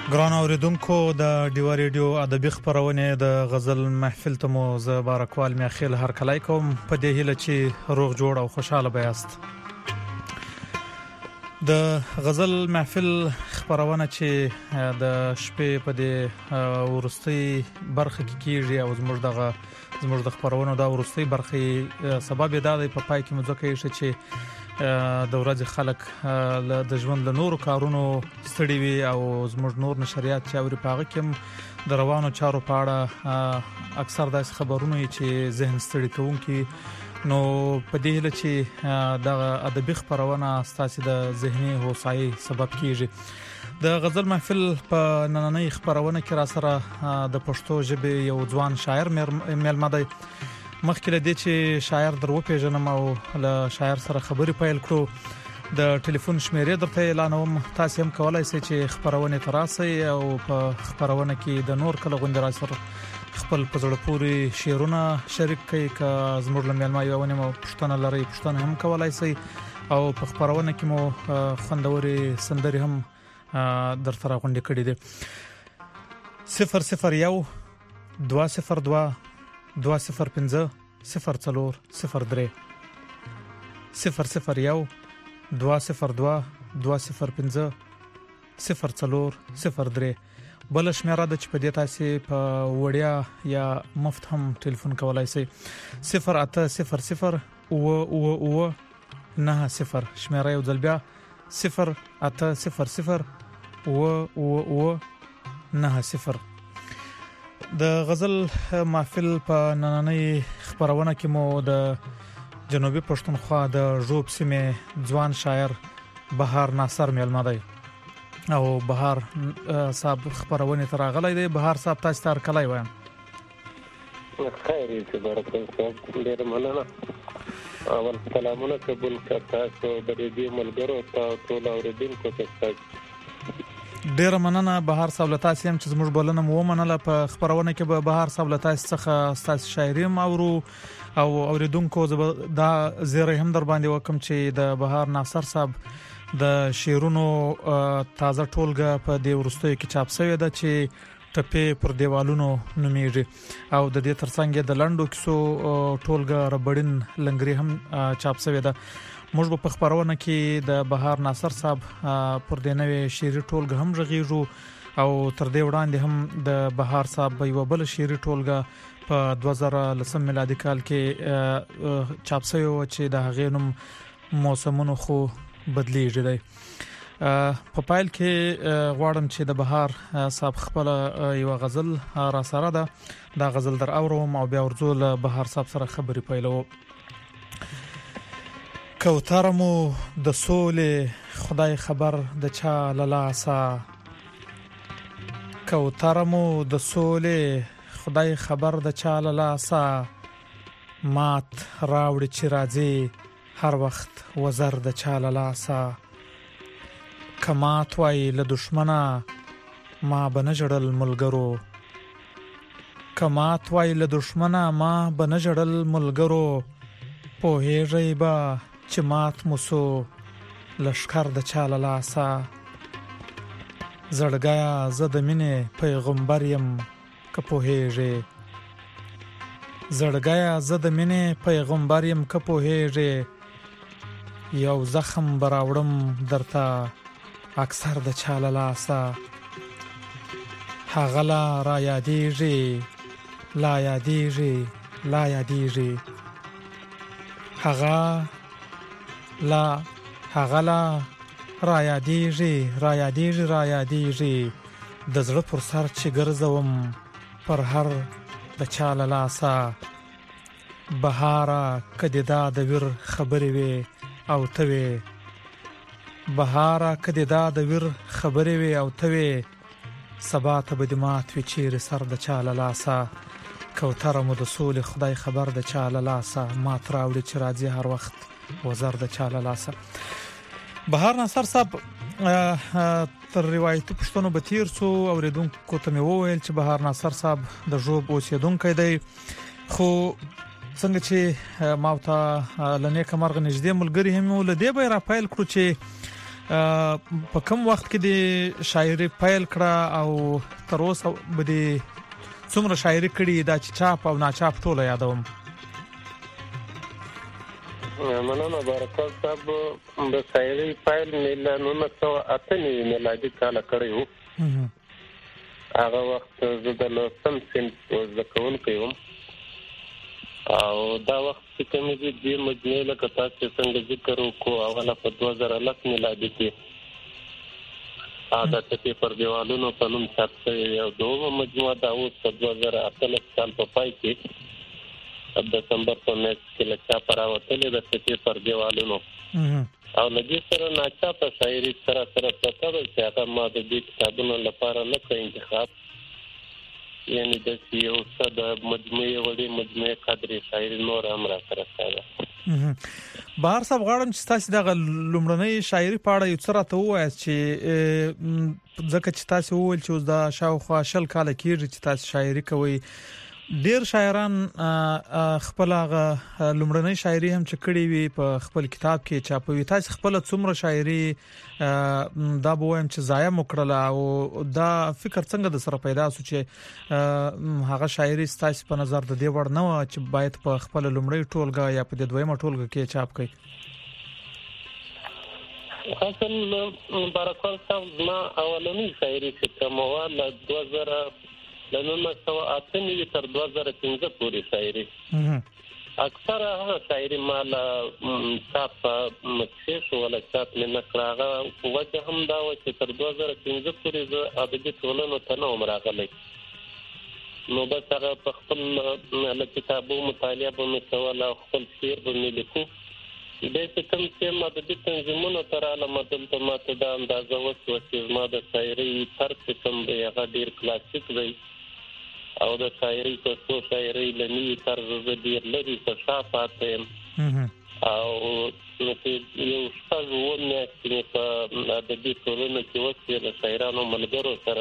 ګران اوریدونکو د ډیوا ریډیو ادبي خبرونه د غزل محفل ته مو ز بارکوال میخیل هر کلای کوم په دې هیله چې روغ جوړ او خوشاله بیاست. د غزل محفل خبرونه چې د شپې په دې ورستي برخه کې کیږي او زموږ د خبرونو د ورستي برخه سبب دا په پای کې مځکه شي چې د ورځ خلک د ژوند له نورو کارونو ستړي وي او زموږ نور نشریات چې اوري پاغه کې د روانو چارو په اړه اکثر داسې خبرونه چې ذهن ستړي کوونکي نو په دې هله چې د ادبي خبرونه ستاسو د ذهني هوسايي سبب کیږي. د غزل محفل په نننۍ خبرونه کې را سره د پښتو ژبې یو ځوان شاعر مېلمه دی. مخکې له دې چې شاعر درو پیژنم او له شاعر سره خبرې پیل کړو د ټلیفون شمیرې درته اعلانوم. تاسو هم کولای شئ چې خبرونه تراسي او په خبرونه کې د نور کله غونډه را سره خپل پزړه پوری شعرونه شریک کړئ که زموږ لملما یو ونیمو پښتنه لري پښتنه هم کولای شئ او په خبرونه کې مو خوندوري سندري هم درته راغونډه کړې دي. 001 202 205 04 03 001 202 205 04 03 بل شمیره د چې په دې تاسو په وړیا یا مفت هم ټلیفون کولای شئ. 0800 او 90 شمیره یو ځل بیا 0800 او 90. د غزل محفل په نننۍ خبرونه کې مو د جنوبي پښتونخوا د ژوب سیمې ځوان شاعر بهار ناصر مېلمه دی او بهار صاحب خبرونه تراغلی دی. بهار صاحب تاسو تر کلای وایم خیر دې برکت ډیر مننه. اول سلامونه قبول کړه تاسو د دې ملګرو ټول اوریدونکو ته ډیر مننه. بهار صاحب له تاسو هم چې زموږ بلنه مو ومنله په خبرونه کې به بهار صاحب له تاسو څخه تاسو شاعري مورو او اوریدونکو دا زیری هم در باندې وکم چې د بهار ناصر صاحب د شعرونو تازه ټولګه په دې ورستیو کې چاپ شوی ده چې ټپې پر دیوالونو نومیږي او د دې ترڅنګ د لندو کیسو ټولګه ربړین لنګري هم چاپ شوی ده. موږ په خبرونه کې د بهار ناصر صاحب پر دې نوې شعري ټولګه هم رغیږو او تر دې وړاندې هم د بهار صاحب یو بل شعري ټولګه په 2010 میلادي کال کې چاپ شوی و چې د هغې نوم موسمونو خو بدلیږي دی. په پایل کې غواړم چې د بهار صاحب خپل یو غزل را سره ده دا غزل در اورم او بیا ورځو له بهار صاحب سره خبرې پیلو. کوترمو د سولې خدای خبر د چا للاسا کوترمو د سولې خدای خبر د چا للاسا مات راوړي چې راځي هر وخت وزر د چا للاسا کمات وای له دشمنه ما بنجړل ملګرو کمات وای له دشمنه ما بنجړل ملګرو په هیږي با چې مات موسو لشکر د چاله لاسا زړګیا زه د مینې پیغمبر یم که پوهیږي زړګیا زه د مینې پیغمبر یم که پوهیږي یو زخم براوړم درته اکثر د چاله لاسا هغلا را یادیږي لا یادیږي لا یادیږي هغلا را یادیږي د زړه پر سر چې ګرځوم پر هر د چاله لاسا بهاره کدی دا د ویر خبرې وي او ته وي بهاره کدی دا د ویر خبرې وي او ته وي سبا ته به د مات وي چیرې سر د چاله لاسا کوتره مو د سولې خدای خبر د چاله لاسا مات راوړي چې راځي هر وخت وزر د چاله لاسا. بهار ناصر صاحب تر روایتي پښتنو به تیر سو اوریدونکو ته مې وویل چې بهار ناصر صاحب د ژوب اوسیدونکی دی خو څنګه چې ماوته لنیکه مرغ نږدې ملګری هم ولدی به را پایل کړو چې په کوم وخت کې د شاعري پیل کړه او تر اوسه به څومره شاعري کړې دا چې چاپ او ناچاپ ټول یادوم. مننه بارکال صاحب. د شاعري پیل میلاد 1998 میلادي کال کړی و. هغه وخت زه د لوستم صنف زده کوونکی وم او دا وخت چې کومې دې مجموعې لکه تاسو څنګه ذکر وکړو اوله په 2010 میلادي کې دا ټکي پر دیوالونو په نوم چاپ شوې او دومره مجموعه دا اوس په 2018 کال په پای کې د دسمبر په میاشت کې له چاپه راوتلې د ټکي پر دیوالونو او لږ سره ناچاپه شاعري سره پته ده چې هغه ما د دې کتابونو لپاره نه کړ انتخاب، یعنی د یو څه د مجموعې وړي مجموعې قدرې شاعري نور هم را سره ساده. بهر صاحب غواړم چې تاسو د لومړنۍ شاعري په اړه یو څه راته ووایاست چې ځکه چې تاسو وویل چې اوس د شاوخوا 10 کال کېږي چې تاسو شاعري کوئ. ډیر شاعران خپل هغه لومړنۍ شاعري هم چې کړې وي په خپل کتاب کې چاپوي. تاسو خپل څومره شاعري دا بویم چې ضایع مکړه او دا فکر څنګه د سره پیدا شو چې هغه شاعري ستاسو په نظر د دې وړ نه و چې باید په خپل لومړی ټولګه یا په دویمه ټولګه کې چاپ کړئ؟ اصل بارکال صاحب ما اولنی شاعري چې کومه ل 2008 تر 2015 پورې شاعري اکثر هغه شاعري مال چاپ مکسیش ولا چاپ نه کړه. وجه هم دا و چې تر 2015 پورې د ادبي ټولنو ته نو راغلی نو بس هغه په خپل کتابو مطالعه به مې کوله، خپل شعر به مې لیکو. د دې کوم چې ما د دې تنظیمونو تر علامه دلته ماته دا اندازه وشوه چې ما د شاعري طرز کوم دی هغه ډیر کلاسیک دی او د شاعري په څو شاعري لنی طرز ډیر لري په شافات او نو چې یو څه ونه چې په ادبي ټولنه کې وڅې له شاعرانو ملګرو سره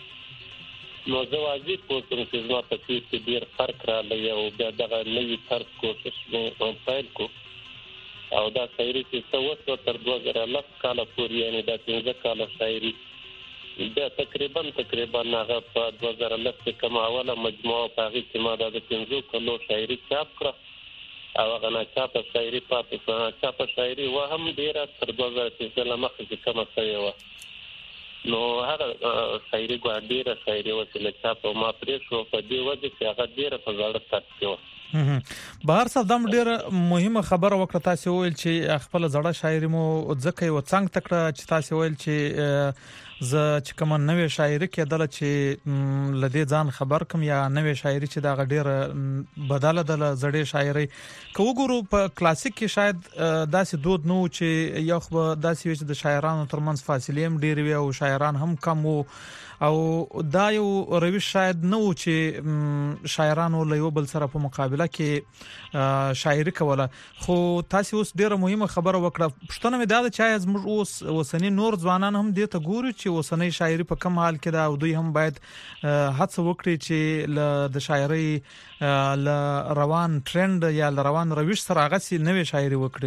نو زه واجب کوم چې زما په کې ډیر فرق راغلی او دا دغه نوی طرز کوشش مې پیل کو او دا شاعري چې څو تر 2010 کال پورې یعنی دا 15 کال شاعري دا تقریبا هغه په 2010 کې کومه اوله مجموعه په هغه کې ما د 15 کلو شاعري چاپ کړه او هغه نه چاپ شاعري پاتې چاپ شاعري و هم ډیره تر 2013 مخکې کومه شوی و نو هغه شاعري ګوډیره شاعري و چې چاپ ما پرې شو په دې وجه چې هغه ډیره په ځړ تاسو بهر صاحب دم ډیره مهمه خبره وکړه. تاسو ویل چې خپل زړه شاعري مو ځکه یو څنګه تکړه چې تاسو ویل چې ز چې کوم نوې شاعري کېدل چې لدې ځان خبر کوم یا نوې شاعري چې دا غډیر بدله د زړې شاعري کو ګورو په کلاسیک کې شاید داسې دود نو چې یو خو داسې چې د شاعرانو ترمنځ فاصله هم ډیر وي او شاعران هم کم وو او دا یو روش شاید نو چې شاعرانو له یو بل سره په مقابله کې شاعري کوله. خو تاسو اوس ډیره مهمه خبره وکړه. پښتنه مې دا چې زموږ اوس وسنی نور ځوانان هم دې ته ګوري چې وسنی شاعري په کوم حال کې دا او دوی هم باید هڅه وکړي چې د شاعري ل روان ټرند یا ل روان روش سره هغه سي نوې شاعري وکړي.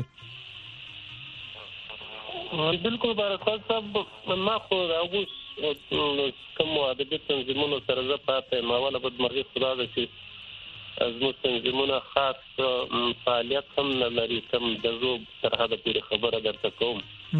بالکل بارکال صاحب ما خو اوس کوم ادبي تنظیمونو سره زه پاتې ما ولا بدمرغي خدا ده چې زموږ تنظیمونه خاص فعالیت هم نه لري کوم د زوب سرحده پورې خبره درته کوم.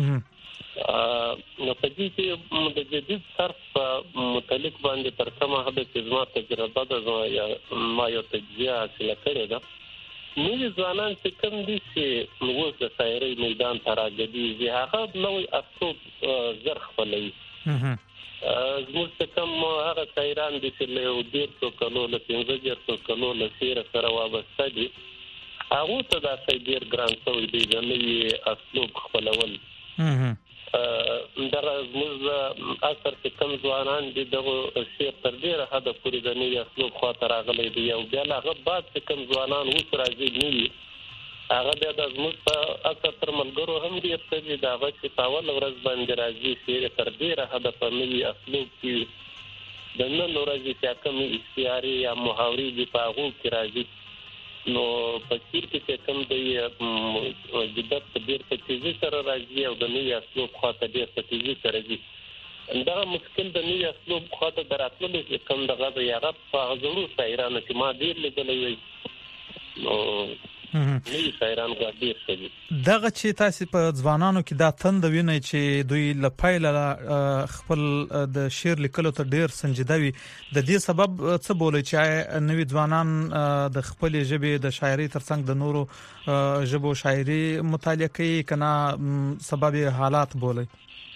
نو په دې کې د جديد طرف متعلق باندې تر کومه حد چې زما تجربه ده یا ما یو تجزیه حاصله کړې ده نوې ځوانان چې کوم دي چې نو د شاعري میدان ته راځي هغه نوې اسلوب زر خپلوي. زموږ کوم هغه شاعران دي چې له 1.5 کلو له 15 کلو له سیره سره وابسته دي هغه ته دا ډیر ګران شوی دی د نوې اسلوب خپلول. دا زموږ اثر چې کوم ځوانان دي دغه شعر تر ډیره حد پورې د نوې اسلوب خاطر راغلي دي او بیا هغه بعد چې کوم ځوانان اوس راځي نوې هغه د زموږ په اثر تر ملګرو هم دي چې دا چې په اول ورځ باندې راځي شعر تر ډیره حد په نوې اسلوب کې د نن ورځې چې کوم استعاري یا محاوري دي په هغه کې راځي نو په شیر کې کوم دی جدت ډیر په تیزی سره راځي او د نوې اسلوب خاطر ډیر په تیزی سره راځي دا مشکل د نوې اسلوب خاطر دراتلو چې کوم دغه یا غو په غوړو شاعرانو چې ما ډیر لیدلې وي نو نوې شاعران ډیر شي دغه چې تاسو په ځوانانو کې دا تند ویني چې دوی لپاره خپل د شعر لیکلو ته ډیر سنجیده وي د دې سبب څه بولي چې نوې ځوانان د خپل ژبې د شاعري ترڅنګ د نورو ژبو شاعري مطالعه کوي کنه سبب حالات بولي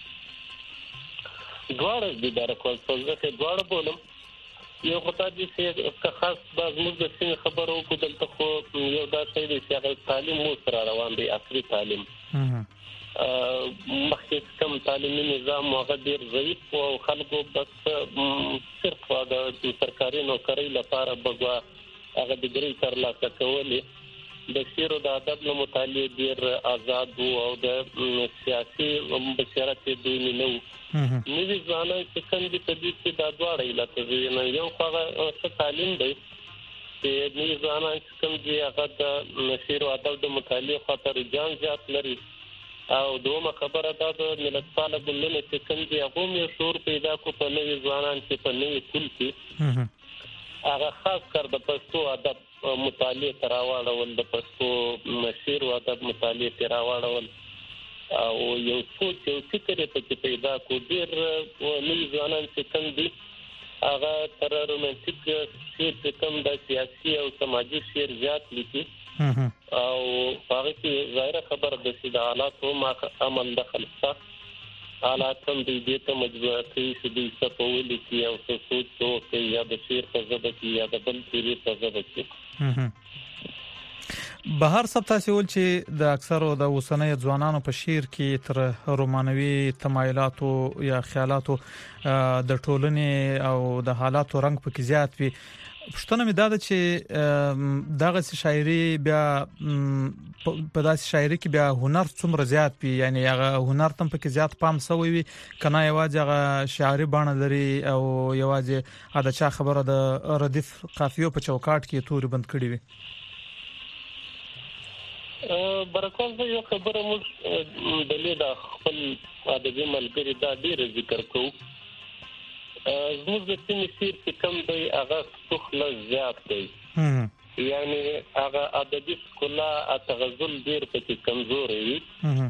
دواړه د درکول څه دواړه بولم یو خدای دې چې خاص د موږ د څه خبرو کو دلته خو یو دا څه دی چې هغه تعلیم مو سره روان دی عصري تعلیم مخکې کوم تعلیمي نظام هغه ډیر ضعیف او خلکو بس صرف د سرکاري نوکری لپاره بغوا هغه د ډیګري ترلاسه کولې د شعر او د ادب له مطالعه ډیر آزاد او د سیاسي بشارت دوی نه نوې ځوانان چې څنګه په دې کې د دواړو علت نه یو هغه څه تعلیم دی چې نوې ځوانان چې څنګه هغه د شعر او ادب د مطالعه خاطر ځان ځات لري او دومره خبره ده د ملت پاله بلنه چې څنګه هغه یو شعور پیدا کو په نوې ځوانان چې په نوې کول کې هغه خاص کر د پښتو ادب مطالعه تراوړول د پښتو شعر او ادب مطالعه تراوړول او یو څوک یو فکر په پیدا کو ډیر نوې ځوانان چې کوم دي هغه تر رومانټیک شعر کوم د سیاسي او سماجي شعر زیات لیکي او هغه کې ظاهره خبر د سید حالات او ما عمل دخل څه حالات هم دې ته مجبور کوي چې دې څه په ولي کې او څه سوچ او یا د شعر په ځبه کې یا د بل شعر په ځبه کې بهر سب تاسو ول چې د اکثرو د اوسنۍ ځوانانو په شعر کې تر رومانوي تمایلاتو یا خیالاتو د ټولنې او د حالاتو رنگ پکې زیات وي پښتنه مې دا ده چې دغه شاعري بیا په داسې شاعري کې بیا هنر څومره زیات وي یعنی هغه هنر تم پکې زیات پام سوی وي کنه یوازې هغه شاعري باندې لري او یوازې ادا چا خبره د ردیف قافیو په چوکاټ کې توري بند کړی وي برکان زه یو خبره موږ د لیدا خپل ادبي ملګری دا ډیر ذکر کوو زموږ د سیمې شعر چې کوم دی هغه څخه زیات دی یعنی هغه ادبي ښکلا او تغزل ډیر پکې کمزوري وي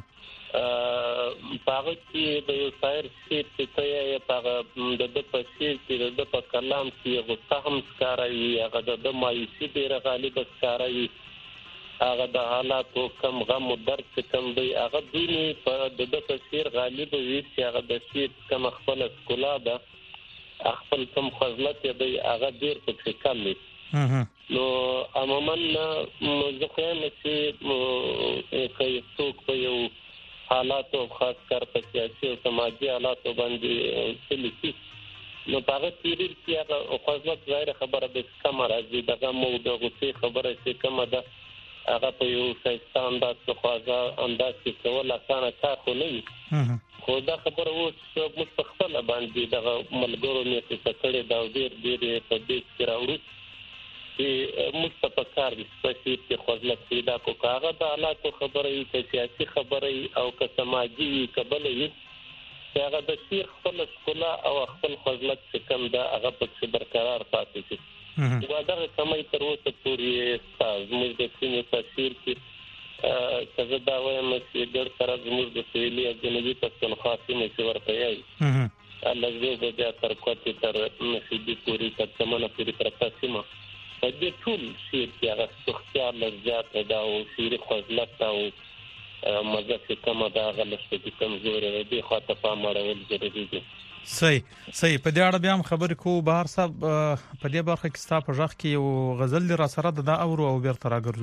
هغه چې د یو شاعر شعر چې یې هغه د په شعر کې د په کلام کې غوسه هم ښکاري هغه د مایوسي ډیر غالب ښکاري هغه د حالات او کم غم او درد کم دی هغه دیني په د تفسیر غالب وي چې هغه د شعر کم خپل سکولا ده خپل کم خزلت دی هغه ډیر په کم دی نو عموما زه خیال چې کوي څوک په یو حالات او خاص کر په سیاسي او سماجي حالات باندې سلیکي نو هغه تیریر چې هغه خزلت ظاهر خبره به کم راځي دغه مو د غوسې خبره چې کم ده هغه په یو څه انداز څخه انداز کې کول اسانه کار خو نه وي خو دا خبره اوس مستقبل باندې دغه ملګرو نه څه کړي دا ډېر په دې کې راوړي چې مستقبل سپېڅلي چې خپل پیدا کو هغه د حالات خبره ای سیاسي خبره او که سماجي قبل ای هغه د شیر خپل سکولا او خپل خپلت څخه دا هغه په برقرار پاتې شي دا کومه تر اوسه پورې زموږ د سیمې تاثیر کې څنګه دا وایم چې ډېر سره زموږ د سویلي او جنوبي پښتونخوا سیمې چې ورته یې الله دې بیا تر کوټې تر نشي پورې تر څمنه پورې تر تاسیمه په دې ټول شي چې هغه څوختیا لږات دا او شيري خپلت او مزه چې کومه دا غلطه دي کمزوري دي خاطر په مړول ضروري دي صحیح په دې اړه بیا هم خبرې کوو بهر صاحب په دې برخه کې ستا په ځخ کې یو غزل را سره د اورو او بیرته راګرځو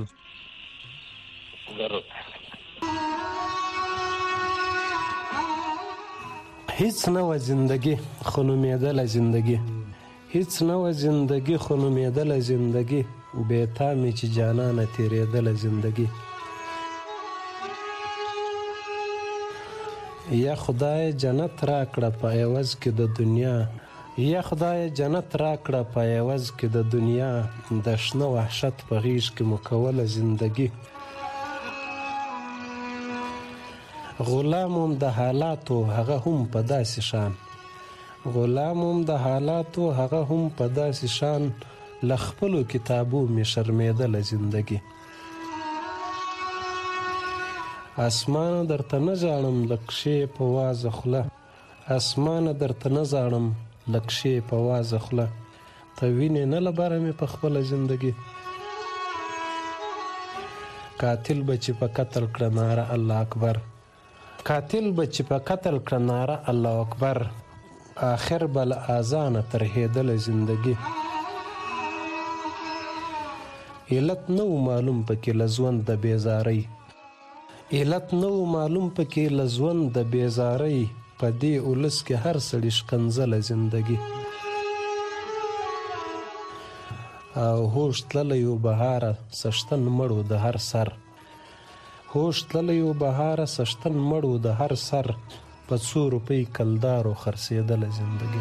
هیڅ نه و زندگی خنومیدل زندگی هیڅ نه و زندگی خنومیدل زندگی به تامی چې جانانه تیرېدل زندگی یا خدای جنت را کړه په عوض کې د دنیا یا خدای جنت راکړه په عوض کې د دنیا د شنه وحشت په غیږ کې مو کوله زندګي غلامم د حالاتو هغه هم په داسې شان غلامم د حالاتو هغه هم په داسې شان له خپلو کتابو مې شرمېدله زندګي اسمانه درته نه ژاړم لږ شی په وازه خوله اسمانه درته نه ژاړم لږ شی په وازه خوله ته وینې نه له بره مې په خپله زندګي قاتل به چې په قتل کړه ناره الله اکبر قاتل به چې په قتل کړه ناره الله اکبر آخر به له اذانه ترهېدله زندګي علت نه و معلوم پکې له ژوند د بېزارۍ علت نه و معلوم پکې له ژوند د بېزارۍ په دې اولس کې هر سړي شکنځله زندګي او هوش تللی و بهاره سشتن مړو د هر سر هوش تللی و بهاره سشتن مړو د هر سر په 100 روپۍ کلدارو خرڅېدله زندګي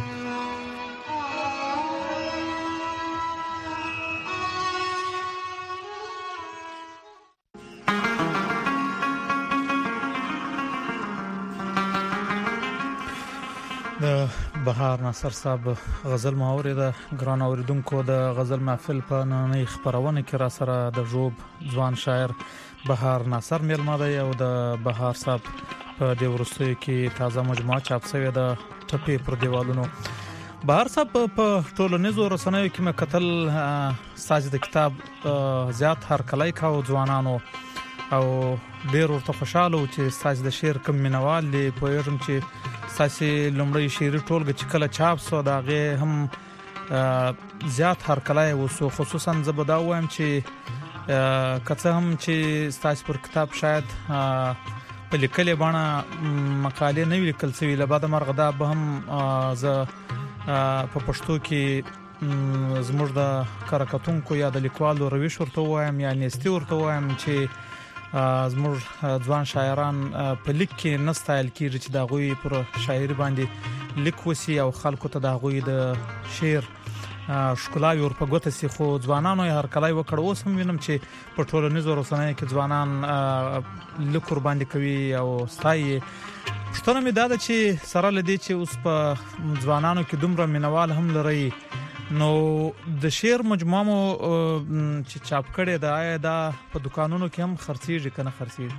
بهار ناصر صاحب غزل محاورې د ګران اوریدونکو د غزل محفل په نننۍ خبرونه کې را سره د ژوب ځوان شاعر بهار ناصر میلمه دی او د بهار صاحب په د ورستۍ کې تازه مجموعه چاپ شوې ده ټپې پر دیوالونو بهار صاحب په ټولنیزو رسنیو کې مې کتل ساجد کتاب زیات هرکلی کاوه ځوانانو او ډېر ورته خوشاله و چې ساجد شعر کم مینوال دی پوهېږم چې ساسي لومړی شعري ټولګه چې کله چاپ سو دا غي هم زیات هرکلی وسو خصوصا زبدا وایم چې کڅه هم چې ستاسو پر کتاب شاید په لیکلې باندې مقاله نه ولیکل سوي لبا د مرغدا به هم ز په پښتو کې زموږ د کارکاتونکو یا د لیکوالو رويش ورته وایم یا نيستي ورته وایم چې زموږ ځوان شاعران په لیک کې نستایل کیږي چې دا غوي پر شاعري باندې لیک وسی او خلکو ته دا غوي د شعر شکلای ور په ګوته سي خو ځوانانو هر کله وکړ اوس هم وینم چې په ټولنیزو رسنیو کې ځوانان لیک ور باندې کوي او ستایي پښتون مې دا چې سره لدی چې اوس په ځوانانو کې دومره مینوال هم لري نو د شعر مجموعه مو چې چاپ کړي دا دا په دکانونو کې هم خرڅيږي کنه خرڅيږي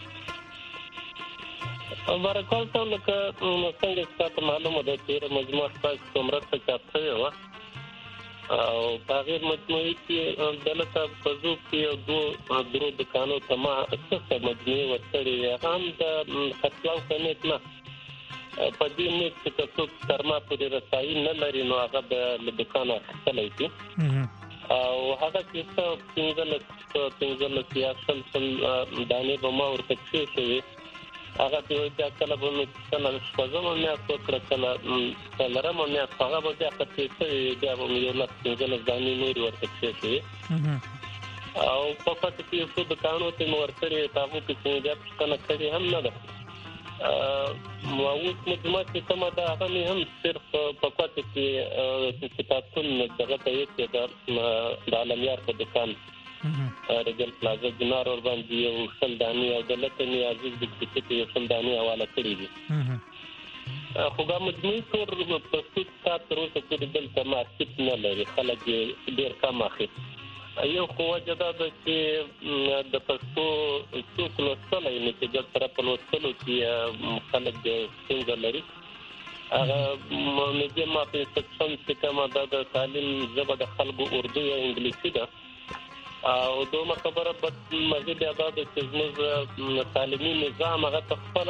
ورکول ته لکه څنګه چې معلومه ده چې مجموعه تاسو کومره چاپ شوی و او هغه مجموعه کې دلته په ځو کې درو دکانو ته ما څه مجموعه ورتړي هم د خپلو کمیت نه په دې نه چې تاسو ترما پورې رسایي نه لري نو هغه د دکان خپلې دي او هغه چې څنګه سیاست دانه به ما ورته شي هغه د کله به کله شپږم نه څوکړه کله رم نه هغه به د خپلې د یو لاس څنګه ځاني نور ورته شي او په پاتې کې څه دکانو ته ورته تاسو کې څنګه څنګه کړی هم نه ده موږ مجموعه کې کومه ده هغه هم صرف په پاتې کې کتابتون دغه ته یې د عالمیار په دکان رجل پلازا دینار ور باندې یو سلداني او دلته نه عزیز د کتاب یو سلداني حواله کړی دي خو دا مجموعي تور په څه تر اوسه پورې دلته مارکیټ نه لري خلک ډیر کم اخلي یو خو وجدا د چې د پښتو څوک لوستلای نه چې د طرف په لوستلو کې خلک څنګه لري هغه مونږه ما په سکشن کې کومه د تعلیم ژبه د خلکو اردو یا انګلیسي ده او دوه خبره په مزید ادا د چې تعلیمي نظام هغه خپل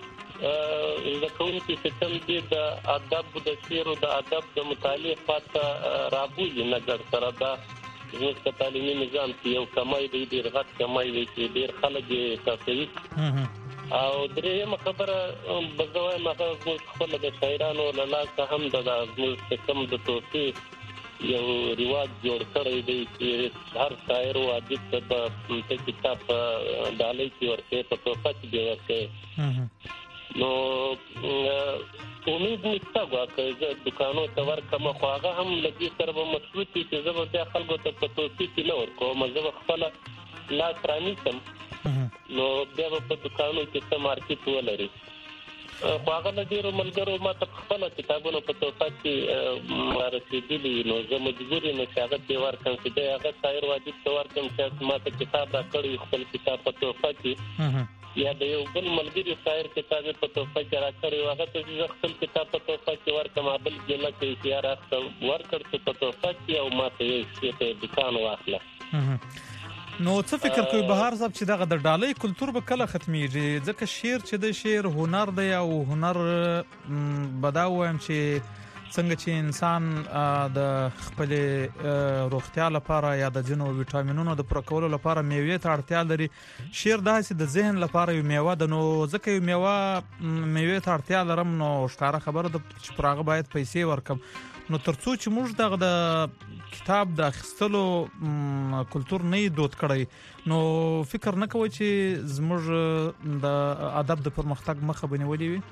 ځکه چې څنګه دي د ادب د شعر او د ادب د مطالعه پاته رابوي نه ګر سره دا زموږ تعلیمي نظام کې یو کمای دی ډیر غټ کمای دی چې ډیر خلک یې تاسو او درېمه خبره بزوای مخه خپل د شاعرانو له لاسه هم د کم د توصیف یو رواج جوړ کړی دی چې هر شاعر او ادیب ته د کتاب ډالۍ کې ورته په توګه دی ورته نو امید نشته واکه زه دکانو ته ورکم خو هغه هم لګي سره به مشروطي چې زه به بیا خلکو ته په توصیف نه ورکوم زه خپل لاس رانیسم نو بیا په دکانو کې څه مارکیټ ولري خو هغه له ډېرو ملګرو ما ته خپل کتابونه په توفه کې رسېدلي نو زه مجبور یم چې هغه ته ورکړم چې دی هغه شاعر واجب ته ورکړم چې ما ته کتاب راکړی خپل کتاب په توفه کې یا د یو بل ملګري شاعر کتاب په توفه کې راکړی هغه ته زه خپل کتاب په توفه کې ورکړم بل جمله کې اختیار راکړم ورکړ چې په توفه کې او ما ته یې دکان واخله نو څه فکر کوي بهار صاحب چې دغه د ډالۍ کلچر به کله ختميږي ځکه شعر چې د شعر هنر دی او هنر بداوم چې څنګه چې انسان د خپل روغتیا لپاره یا د جنو ویټامینونو د پوره کولو لپاره میوې ته اړتیا لري شعر داسې د ذهن لپاره یو میوه د نو ځکه یو میوې ته اړتیا لرم نو ښکاره خبره د چې پراغه باید پیسې ورکم نو ترڅو چې موږ دغه د کتاب د اخیستلو کلچر نه دود کړی نو فکر نه کوي چې زموږ د ادب د پرمختګ مخه بنولې وي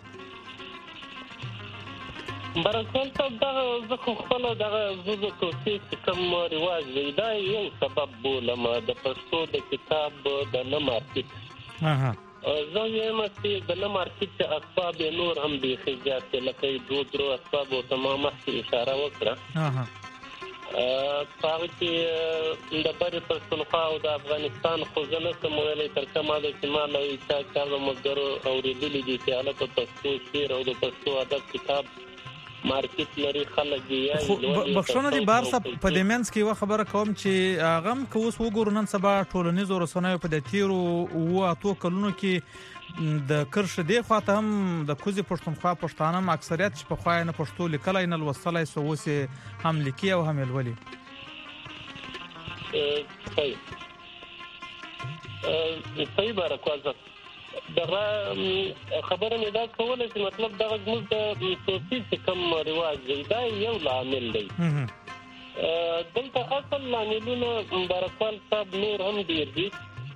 برکل ته د خپل دغه زوزو کوڅې کوم رواج دی دا یو سبب بولم د پښتو د کتاب د نه مارکیټ زه یم چې د نه مارکیټ اسباب نور هم د خجات لکه درو اسباب او تمامه اشاره وکړه هغه چې د بری پښتونخوا او د افغانستان خو ځنه سمولې تر کومه د استعمال او چې مګرو اوریدلې دي چې حالت پښتو شعر او د پښتو ادب کتاب مارکیټ لري خلک دی بخښنه دي بار صاحب په دمنس کې یو خبره کوم چې هغه که اوس وګورو نن سبا ټولنیزو رسنیو په د تیرو او اتو کلونو کې د کرش دی خواته هم د کوزي پښتونخوا پښتانه اکثریت چې په خوای نه پښتو لیکلای نه لوستلای سوسه هم لیکي او هم ولولي صحیح برکوازه دغه خبره مې دا کوله چې مطلب دغه زموږ د صوفي کوم رواج دی دا یو عامل دی دلته اصل عاملونه برکوال صاحب نور هم ډیر دي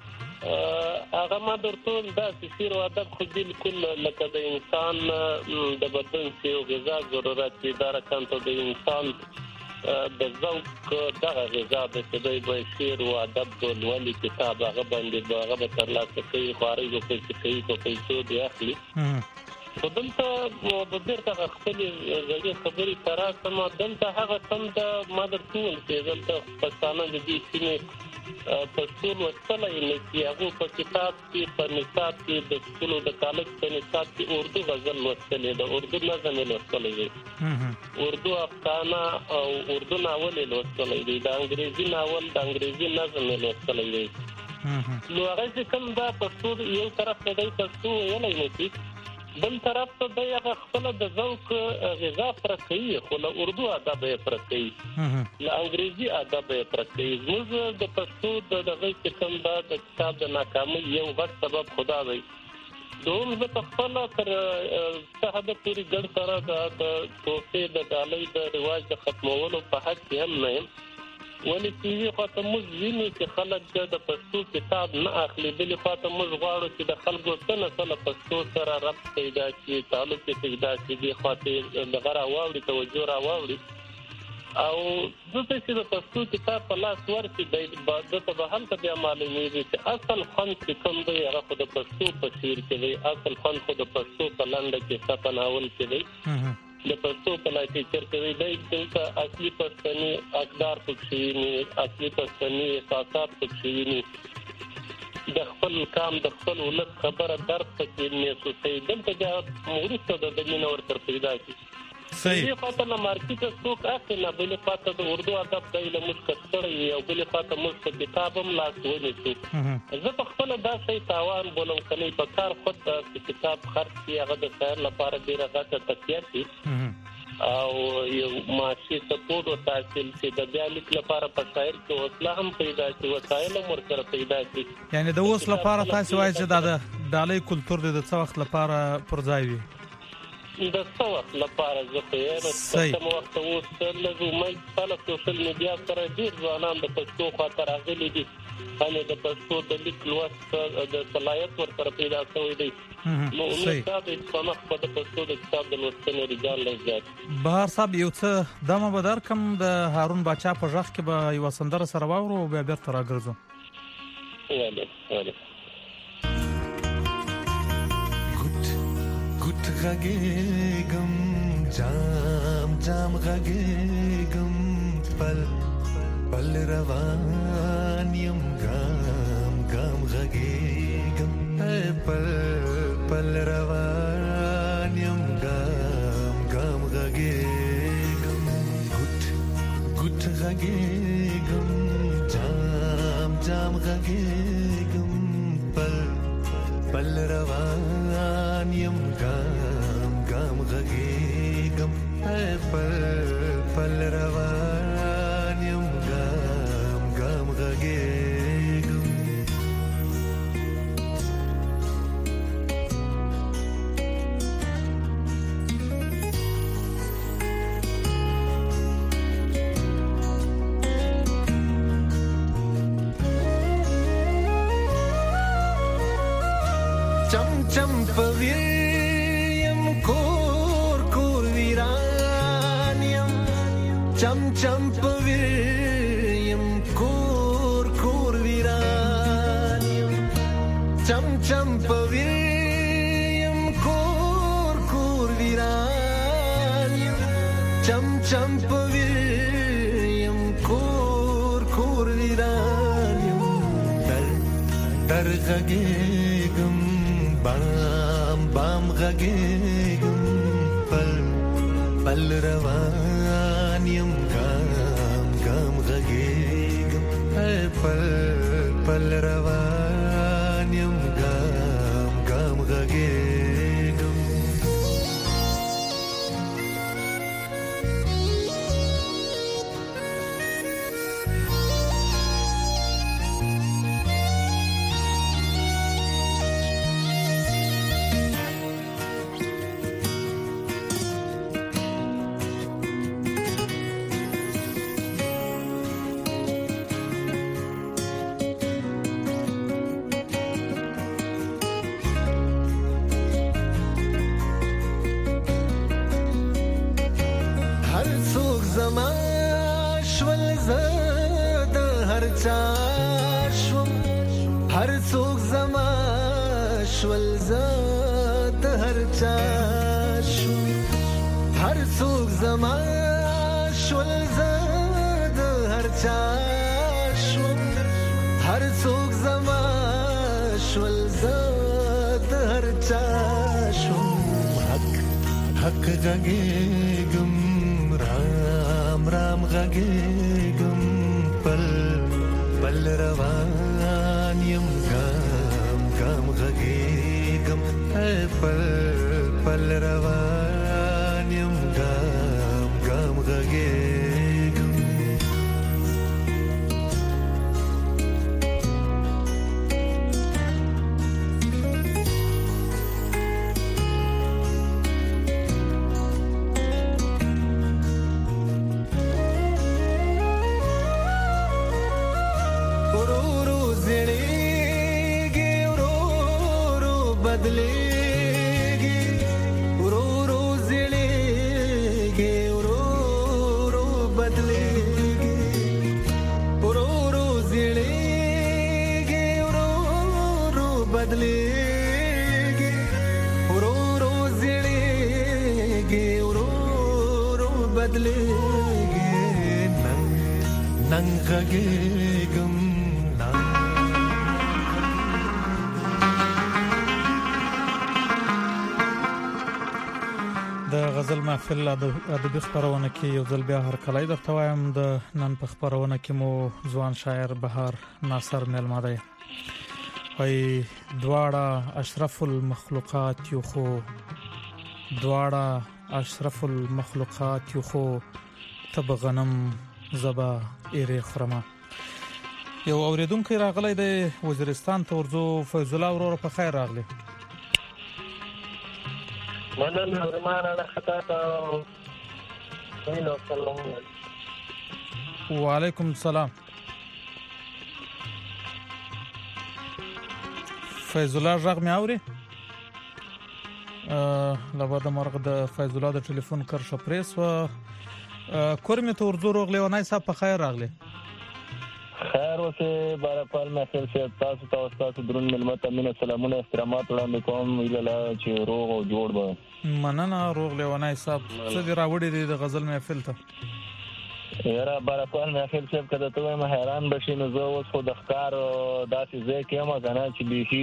هغه ما درته دا شعر او ادب خو بالکل لکه د انسان د بدن څخه غذا ضرورت دي دا راکنه د انسان د ذوق دغه غذا د دې به شعر او ادب ولولي کتاب هغه باندې هغه به ترلاسه کوي خاري او کوي په پیسو دی اخلي په دلته د بیرته خپل ځای خبري ترا سم دلته هغه سم د مادر ټول چې دلته پښتانه د دې سیمه په ټول وسله یې چې هغه په کتاب کې په نصاب کې د ټول د کالج په نصاب کې اردو غزل وسلې د اردو نظم وسلې اردو افسانه او اردو ناول وسلې د انګریزي ناول د انګریزي نظم وسلې نو هغه کوم دا په ټول یو طرف ته دی پښتو ویلای نشي بل طرف ته د هغه خپل د ذوق غذا پر کوي خو له اردو ادب پر کوي له انګریزي ادب پر کوي زموږ د پښتو د دغه کوم د کتاب د ناکامۍ یو غټ سبب خدا دی دوم زه خپل تر صحابه پوری ګډ سره د توفه د ډالۍ د رواج د ختمولو په حق کې هم نه ولې چې خاطر موږ ویني چې خلک د پښتو کتاب نه اخلي بلې خاطر موږ غواړو چې د خلکو څخه پښتو سره ربط پیدا شي تعلق پیدا شي د خاطر د غره واوري توجه را واوري او دغه چې د پښتو کتاب په لاس ورته د عبادت په حال کې معلومیږي چې اصل خوند چې کوم دی هغه د پښتو په شعر کې دی اصل خوند خو د پښتو په لنډه کې ستناول کې دی د پښتو په لای چرته وی دی چې اصلي پښتني اقدار پکښې نه اصلي پښتني احساسات پکښې نه د خپل کام د خپل ولادت خبره درس کې نه سوسي دلته د مورث د دنیا ورته پیدا کی صحیح خاطر له مارکیټ څوک اخلي نه بل خاطر د اردو ادب د علم مشکړی او بل خاطر مست کتابم لاس ونیسو زه په خپل داسې تاوان بولم کني په کار خود د کتاب خرڅ کی هغه د سیر لپاره ډیره غټه تکیه کی او یو ماشي سپورټ او تحصیل چې د بیا لیک لپاره په شاعر کې وسله هم پیدا شي وسایل هم ورسره پیدا شي یعنی د اوس لپاره تاسو وایي چې د ډالۍ کلچر د څه وخت لپاره پر ځای وي د څو وخت لپاره زه په یوه کوم وخت اوس لزومي خلک سوشل میډیا سره ډیر ځوانان د پښتو خاطر راغلي دي باندې د پښتو د لیک لوست د صلاحیت ورته پیدا شوی دی نو دا د څنګه په د پښتو د کتاب د لوستنې رجال لږ بهر صاحب یو څه دمه بدر کم د هارون باچا په ژغ کې به یو سندره سره واورو بیا بیرته راګرځو ګټ غږېږم جام جام غږېږم پل پل روان یم ګام ګام غږېږم پل پل روان یم ګام ګام غږېږم ګټ غږېږم جام جام غږېږم پل پل روان یم ګام ګام غږېږم پل پل روان یم ګام ګام غږېږم چم چم پویم کور کور ویرانیم چم چم پویم کور کور ویرانیم چم چم پویم کور کور ویرانیم چم چم پویم کور کور ویرانیم در غږېږم بام بام غږېږم پل پل روان یم ګام ګام غږېږم پل پل روان یم ګام ګام غږېږم هر څوک زما شول زاد هر چا شو هر څوک زما شول زاد هر چا شو هر څوک زما شول زاد هر چا شو حق حق غږېږم رام رام غږېږم پل پل روان یم ګام ګام غږېږم پل پل روان یم ګام ګام غږېږم نن غږېږم د غزل محفل ادبي خبرونه کې یو ځل بیا هر کله درته وایم د نن په خبرونه کې مو ځوان شاعر بهار ناصر ملما دی وای دواړه اشرف المخلوقات یو خو دواړه اشرف المخلوقات یو خو تب غنم زبا ایره خرمه یو اوریدونکو راغلی دی وزیرستان ته ورځو فیض الله ورور په خیر راغلی مننه ورمانه خطا ته وینو سلام وعلیکم السلام. فیض الله غږ مې اوري؟ لابد مرغ د فیض الله د ټلیفون کرښه پریس و کورمه ته ورزو روغلی ونای صاحب په خیر راغلی. خیر اوسه بارکال محفل سے تاسو ته تاسو درون ملمت امینه سلامونه احترامات وړاندې کوم ویله چې روغ او جوړ به. مننه روغلی ونای صاحب څه دی راوړی دی د غزل محفل ته؟ یاره بارکال محفل صاحب کده ته ما حیران بشي نو زه اوس خو د ښکار داسې ځای کې یم کنه چې بیخي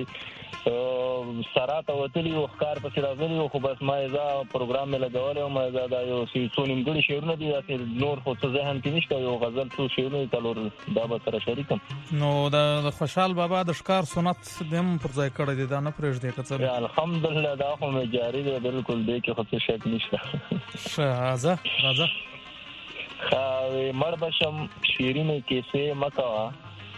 سراته وتلی او ښکار پسې راغلی خو بس ما یې دا پروګرام مې لګولی او ما دا یو څو نیمګړي شعرونه دي داسې نور خو څه ذهن کې نشته یو غزل څو شعرونه څلور دا به سره شریکم. نو د خوشحال بابا د ښکار سنت هم پر ځای کړی دی دا نه پرېږدي که څه؟ الحمدلله دا خو مې جاري دی بالکل دی کې خو څه شک نشته. ښه راځه خاوی مړ بشم شیرینې کیسې مکوا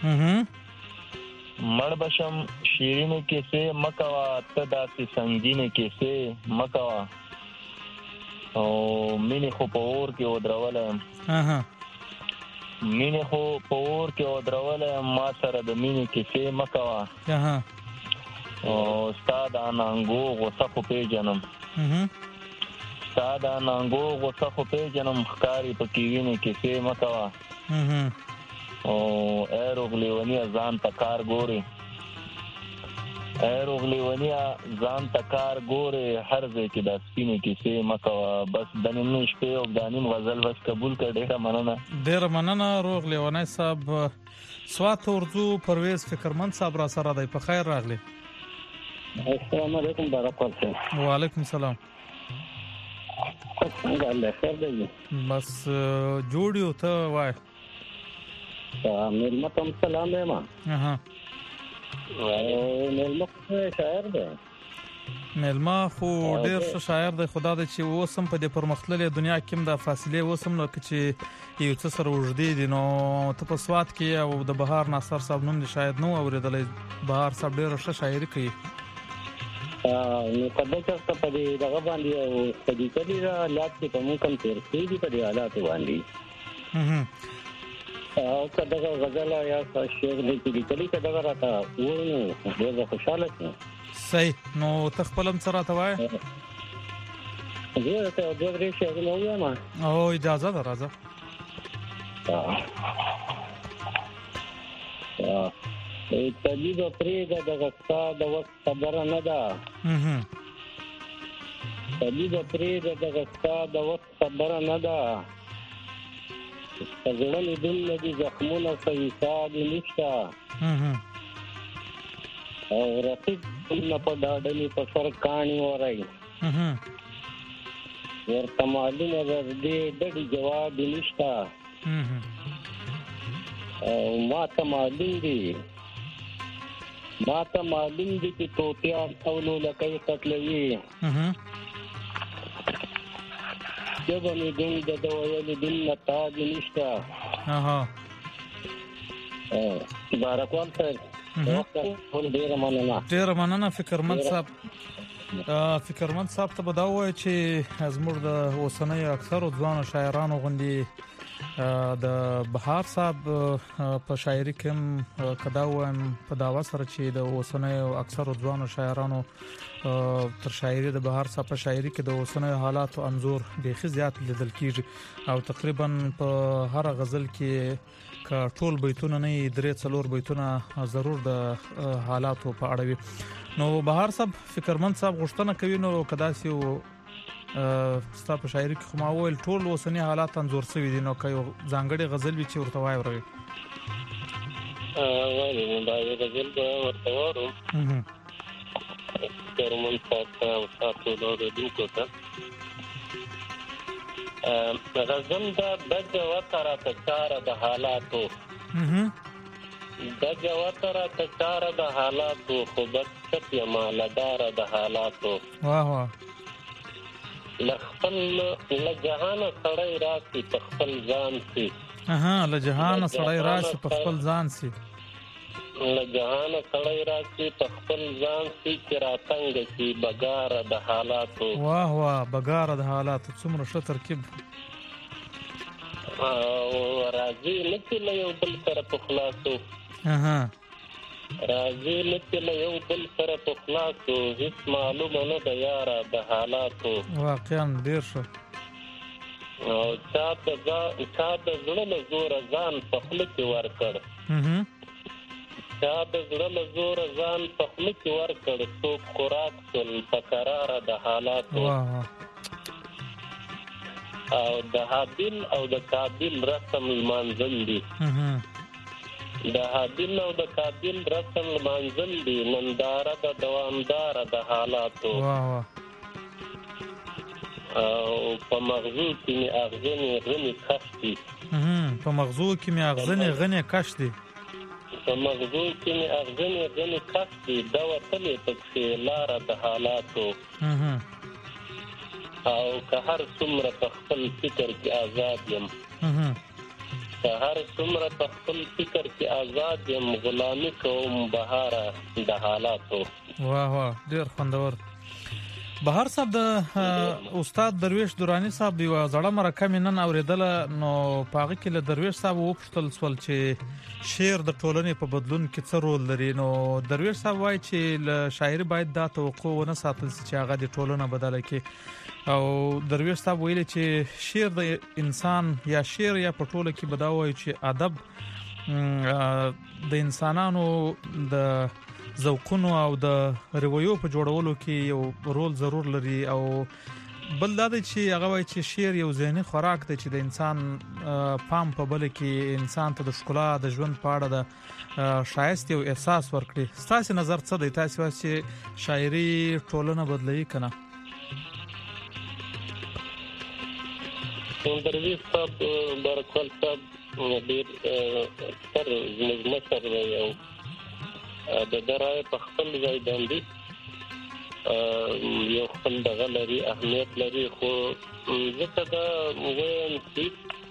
مړ بشم شیرینې کیسې مکوا ته داسې سنگینې کیسې مکوا او مینې خو په اور کې ودرولم مینې خو په اور کې ودرولم ما سره د مینې کیسې مکوا او ستا د انانګو غوسه خو پیژنم ستا د انانګو غوسه خو پیژنم ښکاري پکې وینې کیسې مکوا او ای روغلیونیه ځان ته کار ګورې ای روغلیونیه ځان ته کار ګورې هر ځای کې دا سپینې کیسې مکوا. بس د نیمې شپې او د نیم غزل بس قبول کړه. ډېره مننه روغلیونی صاحب. سوات ورځو پرویز فکرمند صاحب را سره دی په خیر راغلی. السلام علیکم بارکال صاحب. وعلیکم السلام. الله خیر دی. بس جوړ یو ته وای ملما تم سلام دی ما ملما شاعر دی. ملما خو ډیر ښه شاعر دی. خدا دې چې اوسم په دې پرمختللې دنیا کې د فاصله اوسم نو چې یو څه سره وژدي دي نو ته په سوات کې او د بهار ناصر صاحب نوم دې شاید نو اوریدلې. بهار صاحب ډیر ښه شاعري کوي. نو کله چې په دې دغه باندې او په دې کې دا حالات چې کوم کم تیر دي په دې حالات باندې او کله غزل یا شعر دې کې کلی کله راته وونه ډېر خوشاله شم. صحیح. نو تخپلم سره ته وای زه ته د دې شعر نو وایم او اجازه ده راځه. طبیب پریږه د غستا د وخت خبره نه ده طبیب پریږه د غستا د وخت خبره نه ده زړه مې دل دي زخمونه حساب نشته او رقیب نه په ډاډلې په سر کاڼي ورای ورته معلومه ده دې ډډې جواب نشته او ما ته معلوم دي چې توتیا اولو لکه قتلوي جب مې دې د ویلې دل نتا دي نشته. بارکوال صاحب ډېر مننه فکرمند صاحب. فکرمند صاحب ته به دا ووایي چې زموږ د اوسنیو اکثرو ځوانو شاعرانو غوندې د بهار صاحب په شاعري کې هم کدا وایم په داوا سره چې د اوسنیو اکثرو ځوانو شاعرانو تر شاعري د بهار صاحب په شاعري کې د اوسنیو حالاتو انزور ډېر زیات لیدل کیږي او تقریبا په هر غزل کې کا ټول بیتونه نه 3-4 بیتونه ضرور د حالاتو په اړه وي. نو بهار صاحب فکرمند صاحب غوښتنه کوي نو کدا سي ستا په شاعري کې خو ما وویل ټول اوسنی حالات انزور شوي دي نو که یو ځانګړی غزل وي چې ورته وایي وایي دا یو غزل به ورته وارم فکرمند صاحب ته او تاسو اورېدونکو ته. غزل دا بجه وتره تکاره د حالاتو بجه وتره تکاره د حالاتو خو بس کپیه مالداره د حالاتو لخپل لجهانه سړی راسي په خپل ځان سي لجهانه سړی راسي په خپل ځان سي له جهانه سړی راشي په خپل ځان کې راتنګ شي بګاره د حالاتو. واه واه بګاره د حالاتو څومره ښه ترکیب. راځي نکي له یو بل سره په خلاصو راځي نکي له یو بل سره په خلاصو هیڅ معلومه نه ده یاره د حالاتو. واقعا ډېر ښه. او چا د زړه له زوره ځان په خوله کې ورکړ چا د زړه له زوره ځان په خوله کې ورکړ څوک خوراک شول په قراره د حالاتو. او د حابیل او د قابیل رسم لمانځل دي د حابیل او د قابیل رسم لمانځل دي ننداره د دوامداره د حالاتو. او په مغزو کې مې اغزنې غنې کش دي په مغزو کې مې اغزنې غنې کش دي په مغزو کې مې اغزنې غنې کش دي دا وتلې پکښې لاره د حالاتو. او که هر څومره په خپل فکر کې آزاد یم که هر څومره په خپل فکر کې آزاد یم غلامي کوم بهاره د حالاتو. واه واه ډېر خوندور. بهار صاحب د استاد درویش درانی صاحب یو زړه مرکه مې نن اوریدله نو په هغه کې له درویش صاحب وپوښتل سول چې شعر د ټولنې په بدلون کې څه رول لري. نو درویش صاحب وایي چې له شاعر باید دا توقع ونه ساتل چې هغه د ټولنه بدله کړي. او درویش صاحب ویلي چې شعر د انسان یا شعر یا په ټوله کې به دا وایي چې ادب د انسانانو د ذوقونو او د روایو په جوړولو کې یو رول ضرور لري. او بل دا دی چې هغه وایي چې شعر یو ذهني خوراک دی چې د انسان پام په بل کې انسان ته د ښکلا د ژوند په اړه د ښایست یو احساس ورکړي. ستاسو نظر څه دی؟ تاسو وایي چې شاعري ټولنه بدلوي کنه؟ درویش صاحب برکول صاحب ډېر ستر زموږ مشر دی او د درای په خپل ځای باندې یو خپل دغه لري اهمیت لري. خو ځکه دا وایم چې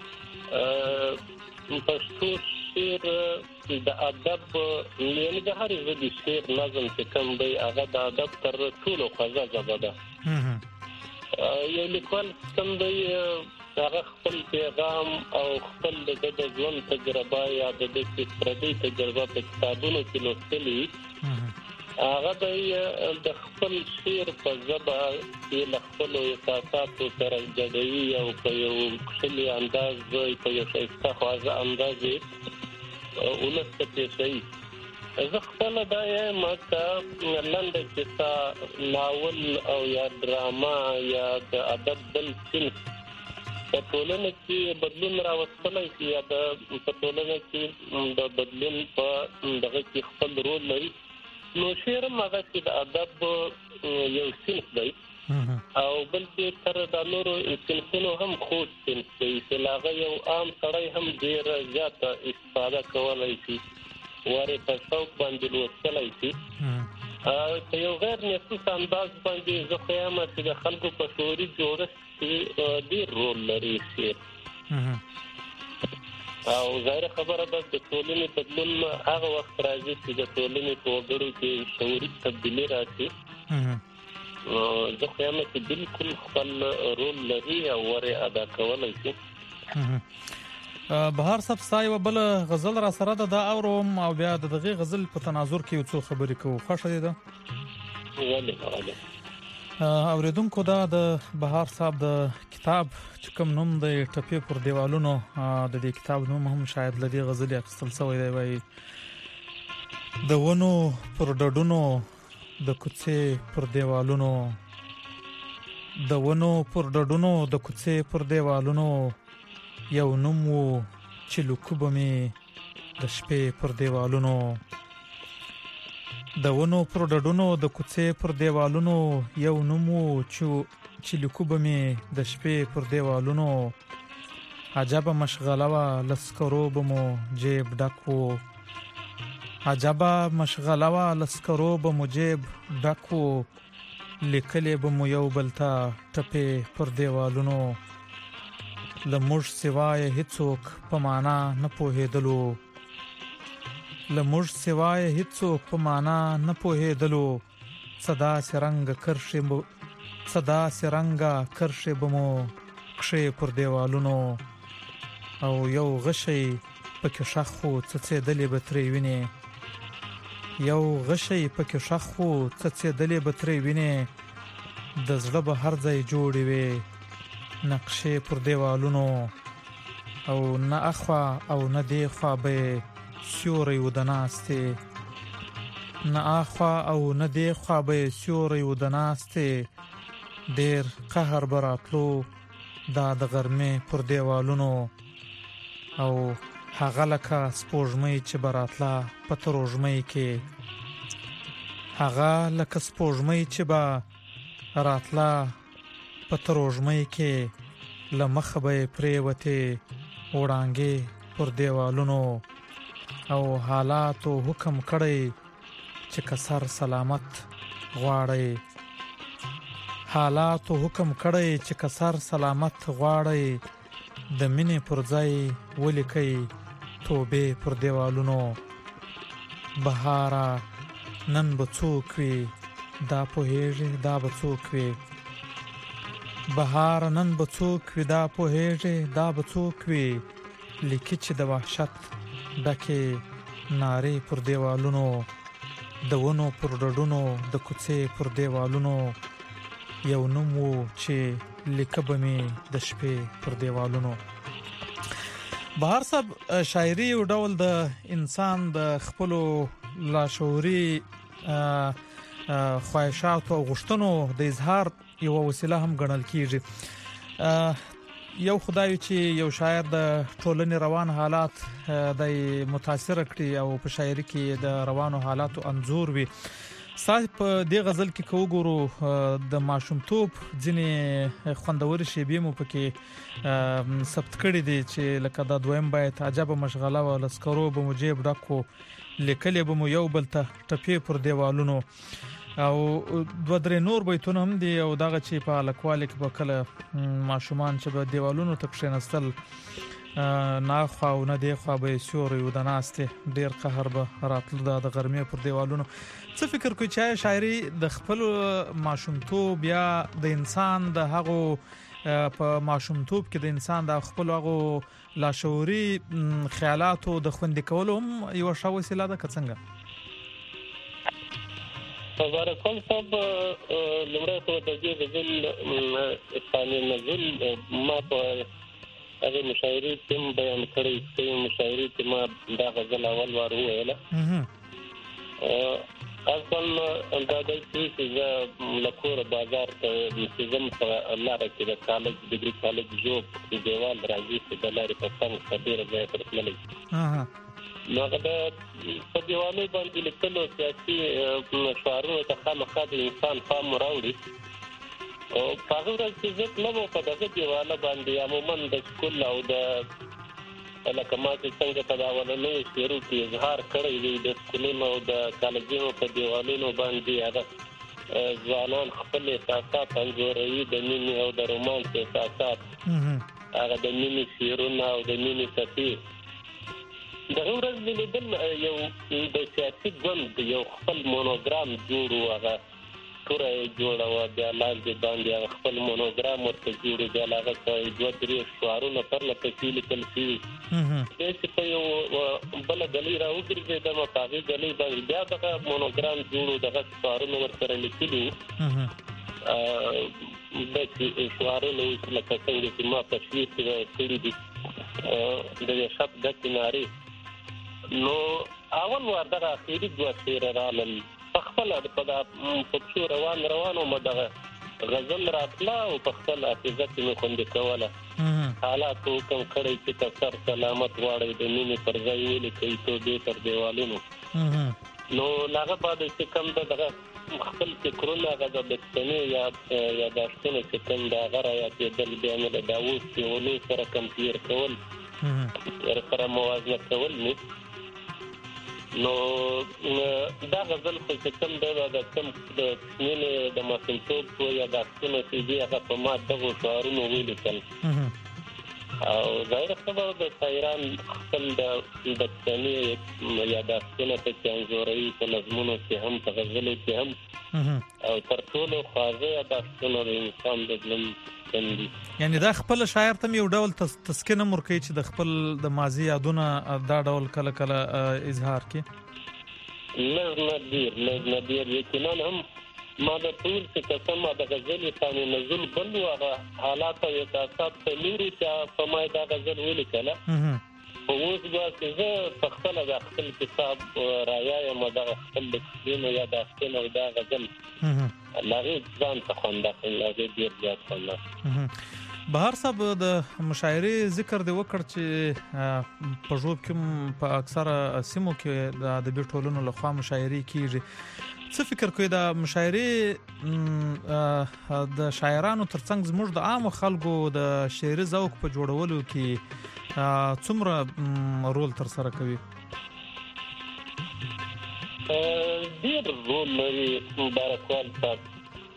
پښتو شعر د ادب یعنې د هرې ژبې شعر نظم چې کوم دی هغه د ادب تر ټولو خوږه ژبه ده. یو لیکوال کوم دی هغه خپل پیغام او خپل د ژوند تجربه یا د پردي تجربه په کتابونو کې لوستلي هغه د خپل شعر په ژبه کې له خپلو احساساتو سره ګډوي او په یو ښکلي انداز په یو ښایسته خواږه انداز یې ولس ته پېښوي. زه خپله دا یم که لنډه کیسه ناول او یا ډرامه یا د ادب بل صنف په ټولنه کې بدلون راوستلی شي یا په ټولنه کې د بدلون په دغه کې خپل رول لري نو شعر هم هغسې د ادب یو صنف دی او بلکې تر د نورو صنفونو هم خوږ صنف دی چې له هغه یو عام سړی هم ډېره زیاته استفاده کولی شي ورې په شوق باندې لوستلی شي په یو غیر محسوس انداز باندې زه خو یم چې د خلکو په شعوري جوړښت کې ډېر رول لري شعر او ظاهره خبره ده د ټولنې بدلون هغه وخت راځي چې د ټولنې په وګړو کې شعوري تبدیلي راشي. زه خو یم چې بلکل خپل رول لري او ورې ادا کولی شي. بهار صاحب ستا یوه بله غزل را سره ده دا اورم او بیا د دغې غزل په تناظر کې یو څو خبرې کوو. خوښه دی ده؟ ولې اوریدونکو دا د بهار صاحب د کتاب چې کوم نوم دی ټپې پر دیوالونو د دې کتاب نوم هم شاید له دې غزلې اخیستل شوی دی. وایي د ونو پر ډډونو د کوڅې پر دیوالونو د ونو پر ډډونو د کوڅې پر دیوالونو یو نوم و چې لیکو به مې د شپې پر دیوالونو د ونو پر ډډونو د کوڅې پر دیوالونو یو نوم و چې لیکو به مې د شپې پر دیوالونو عجبه مشغله وه له سکرو به مو جیب ډک و عجبه مشغله وه له سکرو به مو جیب ډک و لیکلې به مو یو بل ته ټپې پر دیوالونو له موږ سوای هیڅوک په معنا نه پوهېدلو لموږ سوای هیڅوک په معنا نه پوهېدلو صدا سرنګا کرښې بمو کښې پر دیوالونو او یو غشی پکې شخو څڅېدلې به ترې وینې د زړه به هر ځای جوړې وې نقشې پر دیوالونو او نه اخوا او نه دیخوا به سیوری و د ناستې ډېر قهر به راتلو دا د غرمې پر دیوالونو او هغه لکه سپوږمۍ چې به راتله په تروږمۍ کې له مخه به یې پرېوتې وړانګې پر دیوالونو او حالاتو حکم کړی چې که سر سلامت غواړی د مینې پر ځای ولیکئ توبې پر دیوالونو بهاره نن به څوک وي دا پوهېږي دا به څوک وي لیکي چې د وحشت ډکې نارې پر دیوالونو د ونو پر ډډونو د کوڅې پر دیوالونو یو نوم و چې لیکه به مې د شپې پر دیوالونو. بهر صاحب شاعري یو ډول د انسان د خپلو لاشعوري خواهشاتو او غوښتنو د اظهار یو وسیله هم ګڼل کیږي. یو خدای چې یو شاعر د ټولنې روان حالات د متاثر کړي او په شاعري کې د روانو حالاتو انځور وي. ساده په دې غزل کې وګورو د ماشومتوب ځینې خوندوري شیبې مو پکې ثبت کړي دي چې لکه دا دویم بیت عجب مشغله و لسکرو به مو جیب ډکو لیکلې به مو یو بل ته ټپې پر دیوالونو او دوه درې نور بیتونه هم دي او دغه چې په الکواله کې به کله ماشومان چې به دیوالونو ته کښېنستل نه خوا او نه دی خوا به سیوري و د ناستې ډیر قهر به راتلو د غرمې پر دیوالونو. څه فکر کوئ چې شاعري د خپل ماشومتوب یا د انسان د هغو په ماشومتوب کې د انسان د خپل هغو لاشعوري خیالاتو د خوندي کولو هم یو ښه وسیله ده که څنګه؟ تبارکم صاحب لمړی خو د دې غزل ثاني نزول ما په هغه مشاعري تم بیان کړی چې مشاعري تم دا غزل اول وار ویله اصلا دا د چې لکور بازار ته نظام په الله راکې د کالج ډیګري کالج جوب د دیوال راځي چې د لارې په څنګه خبره ځای پر تللی نو دا په دیوالو باندې لیکلو سیاسي شعارونو ته خامخا د انسان پام راوړي او هغه ورځ چې زه تلم په دغه دیواله باندې عموما د سکول او د لکه ما چې څنګه په اولنیو شعرو کې اظهار کړی دی د سکولونو او د کالجونو په دیوالونو باندې هغه ځوانان خپل احساسات انځوروي د مینې او د رومانس احساسات هغه د مینې شعرونه او د مینې څپې دغه ورځ مې لیدل یو د سیاسي ګوند یو خپل مونوګرام جوړ و هغه توره یې جوړه وه بیا لاندې باندې هغه خپل مونوګرام ورته جوړ بیا هغه دوه درې شعارونه پرله پسې لیکل شوي بیا چې په یو بله ګلۍ راوګرځېدم په هغې ګلۍ باندې بیا دغه مونوګرام جوړ و دغه شعارونه ورسره لیکلي وو داسې شعارونه اوس لکه څنګه چې ما تشویق کړي دي د شب ډکې نارې نو اول وار دغه اخري دوه شعره رالل په خپله په پښو روانو مو دغه غزل راتله او په خپل حافظه کې مې خوندي کوله حالاتو حکم کړی چې که سر سلامت غواړئ د مینې پر ځای ولیکئ توبې تر دیوالونو نو هغه بعد چې کوم دغه خپل فکرونه هغه د بچپنې یاداشتونه چې کوم د هغه رایادېدل بیا مې د دا اوس پیغلو سره کمپیر کول سره موازنه کول مې نو دا غزل خو چې کوم دی د کوم د مینې د ماشومتوب یاداشتونه چې دي هغه په ما دغو شعارونو ولیکل او ظاهر خبره د شاعران خپل د بچنی یادښتونه په څنګهوري په نظمونو کې هم په غزل کې هم او تر ټولو خواږه یادښتونه د انسان د ژوند څنګه یعنی دا خپل شاعر ته یو ډول تسکینه مرکې چې د خپل د ماضي یادونه دا ډول کله کله اظهار کوي نه ډیر یقینا هم ما د ټول څه قسم د غزل ثاني نزول بل هغه حالات او احساسات په لوري چې په ما دا غزل ولیکله او اوس به زه په خپل د خپل کتاب رايای ما د خپل دینو یا د خپل د غزل لغه ځان ته خوند راغلی ډیر زیات خوند بهر صاحب د مشاعري ذکر دی وکړ چې په ژوند کې په اکثره سیمو کې د ادبي ټولنو لخوا مشاعري کیږي څه فکر کوي د مشاعري د شاعرانو ترڅنګ زموږ د عام خلکو د شعري ذوق په جوړولو کې څومره رول تر سره کوي ډیر رول لري مبارکوال صاحب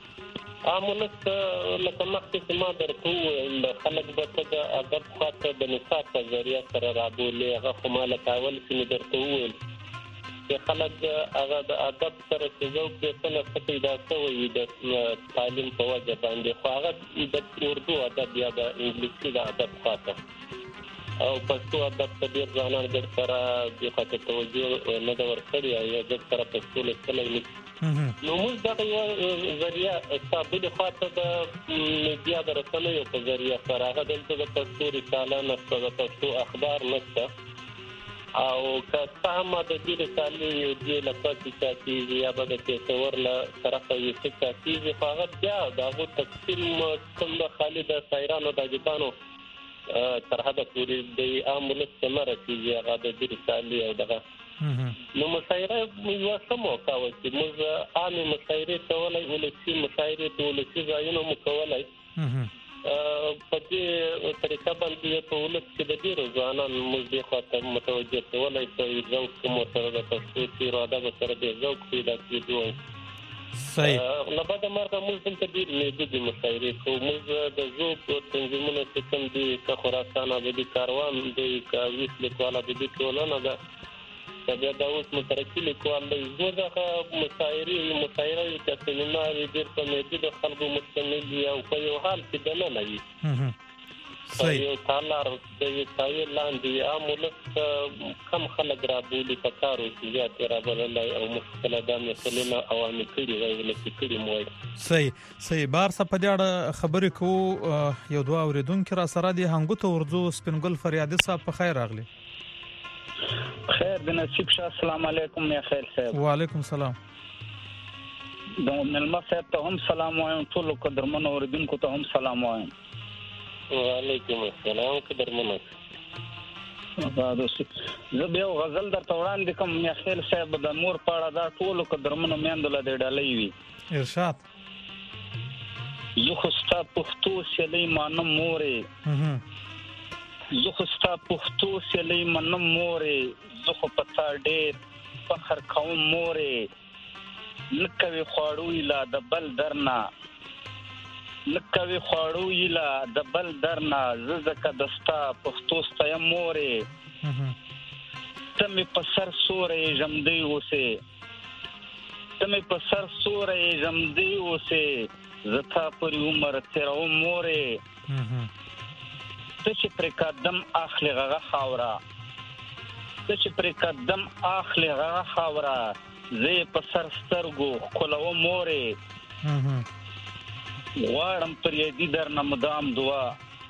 عاملت لکه مخکې ما درته خلک به د ادب خاطر د نصاب په ذریعہ سره رابولي هغه خو ما لکاول چې درته وویل چې خلک هغه د ادب سره چې ذوق د څه پیدا کوي د تعلیم په وجه باندې خو هغه د اردو ادب یا د انګلیسي د ادب خاطر او پښتو ادب ته ډیر ځانان د سره د خاطر توجه نه د ورکړی یا د سره پښتو لیکل نو موږ دا یو ذریعہ ثابت خاطر د میډیا د رسنیو په ذریعہ سره هغه د پښتو رساله نه د پښتو اخبار نه او که سهم د دې رسالې یو دی لپاره چې یا به د تصور له طرف یو څه چې هغه بیا دا تقسیم کوم خالد شاعرانو د جبانو تر هغه پورې د عامل استمر چې هغه د دې رسالې او دغه نو مشاعره یو سمو کاوه چې موږ عامه مشاعره کولای ولسی مشاعره ولسی ځایونو مکولای په دې طریقه باندې په ولس کې د ډیرو ځوانان موږ خاطر متوجه کولای شي ذوق کوم سره د پښتو اراده به سره د ذوق پیدا کیږي صحیح نو بعد مرګه موږ ته ډیر نه د مشاعره کوم د ذوق تنظیمونو چې کوم دي که خراسان د کاروان د کاویس لیکواله د دې ټولنه ده بیا دا اوس مترکل کول د زوده مشاعره چې سیمینار ډیر په مېدی د خلکو مستمل او په یو حال کې نه لګي صحیح یو تالار د یو ځای لاندې عامل کم خلک را بولی پکارو چې زیات را بللای او مشکله د مسلې عوامي کړي وایي لکه موي صحیح بار څه په دې خبرې کو یو دوه اوریدونکو را سره دی هنګو ته ورځو سپینګل فریادي صاحب په خیر راغلی خیر د نصیب شاه السلام علیکم یا خیر صاحب وعلیکم السلام د ملما صاحب ته هم سلام وایم ټول قدرمنو اوریدونکو ته هم سلام وایم وعلیکم السلام قدرمنو زه بیا غزل درته وړاندې کوم یا خیر صاحب د مور پاړه دا ټول قدرمنو میندل د ډالۍ وی ارشاد یو خستا پښتو سلې مانم مورې زه خو ستا پښتو سلې منم مورې زه خو په تا ډېر فخر کوم مورې نه کوې خواړو لا د بل درنه نه کوې خواړو لا د بل درنه زه ځکه د ستا پښتو ستایم مورې ته مې په سر سوری ژمدی اوسې ته مې په سر سوری ژمدی اوسې زه تا پورې عمر تېروم مورې ته چې پر قدم اخلي غغه خاورا ته چې پر قدم اخلي غغه خاورا زه په سر سترګو کولو مورې غواړم پر یدي درنه مدام دعا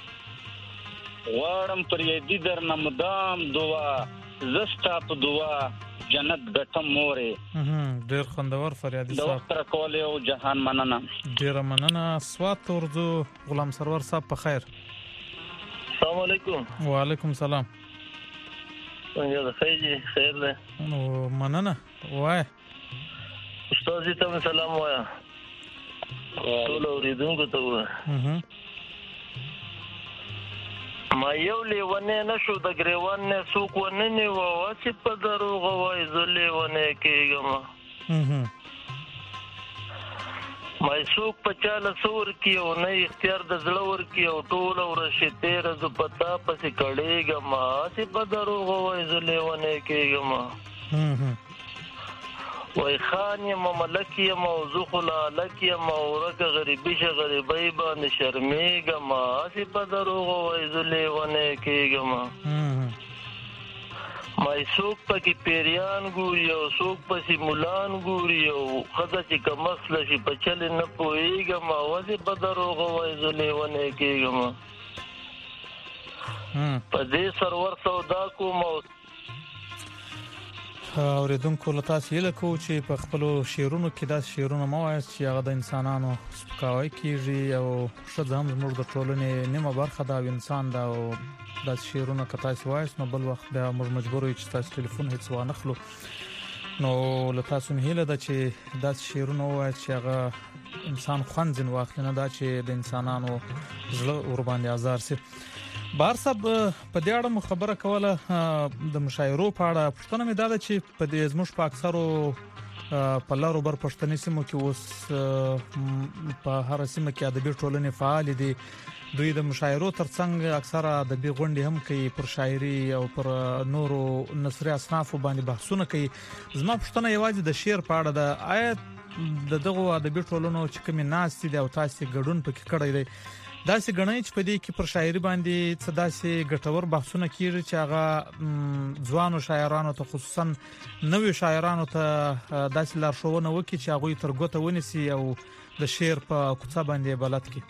غواړم پر یدي درنه مدام دعا زستا په دعا جنت ګټم مورې ډیر خوندور فریادي صاحب د وخت را کولې او جهان مننه ډیر مننه سوات ورځو غلام سرور صاحب په خیر السلام علیکم وعلیکم السلام څنګه ده خیر ده نو مننه وای استاد ته سلام وایا ټول اوریدونکو ته وای ما یو لیونه نشو د ګریوان نه سوق ونه نیو چې په دروغ وای زه لیونه کېږم مایسوک په چاله سور کې او نه اختیار د زړه ور کې او ټول ورشه تیر ز پتا پسې کړيګم چې په دروغ وای زليونه کېګم وای خان یم ملک یم موضوع خلا لک یم ورکه غریبی شه غریبی باندې شرمېګم چې په دروغ وای زليونه کېګم مای سوق پکې پیریان ګوري او سوق پسې مولان ګوري او خزه چې کمسل شي په چل نه پويګم اوځي په دروغ وای زليونه کېګم په دې سرور سودا کوم اوریدونکو له تاسو یې لکه چې په خپل شعرونو کې دا شعرونه موایس چې هغه د انسانانو سپکاوی کیږي او شته هم زموږ د ټولنې نیمه برخه دا انسان دا او د شعرونو کتا سوایس نو بل وخت بیا موږ مجبور یو چې تاسو ټلیفون هیڅ وانه خلو نو له تاسو مهله د چې دا شعرونه وایي چې هغه انسان خوندن واخلنه دا چې د انسانانو زړه ور باندې آزار سي بهر صاحب په دې اړه خبره کوله د مشاعرو په اړه پښتنه مې دا چې په دې زموږ په اکثرو په لارو بر پښتني سیمو کې اوس په هر سیمه کې ادبي ټولنې فعال دي دوی د مشاعرو ترڅنګ اکثره ادبي غونډې هم کوي پر شاعري او پر نورو نثري اصناف باندې بحثونه کوي زما پښتنه یوازې د شعر په اړه د آیت دغه ادبي ټولنو چې کوم ناس دي او تاسو ګډون پکې کړی دی داسې غنۍ چې په دې کې پر شاعري باندې څه داسې ګټور بحثونه کیږي چې هغه ځوانو شاعرانو ته خصوصا نوې شاعرانو ته داسې لارښوونه وکړي چې هغه ترګوته ونیسي او د شعر په کوڅه باندې بلد کړي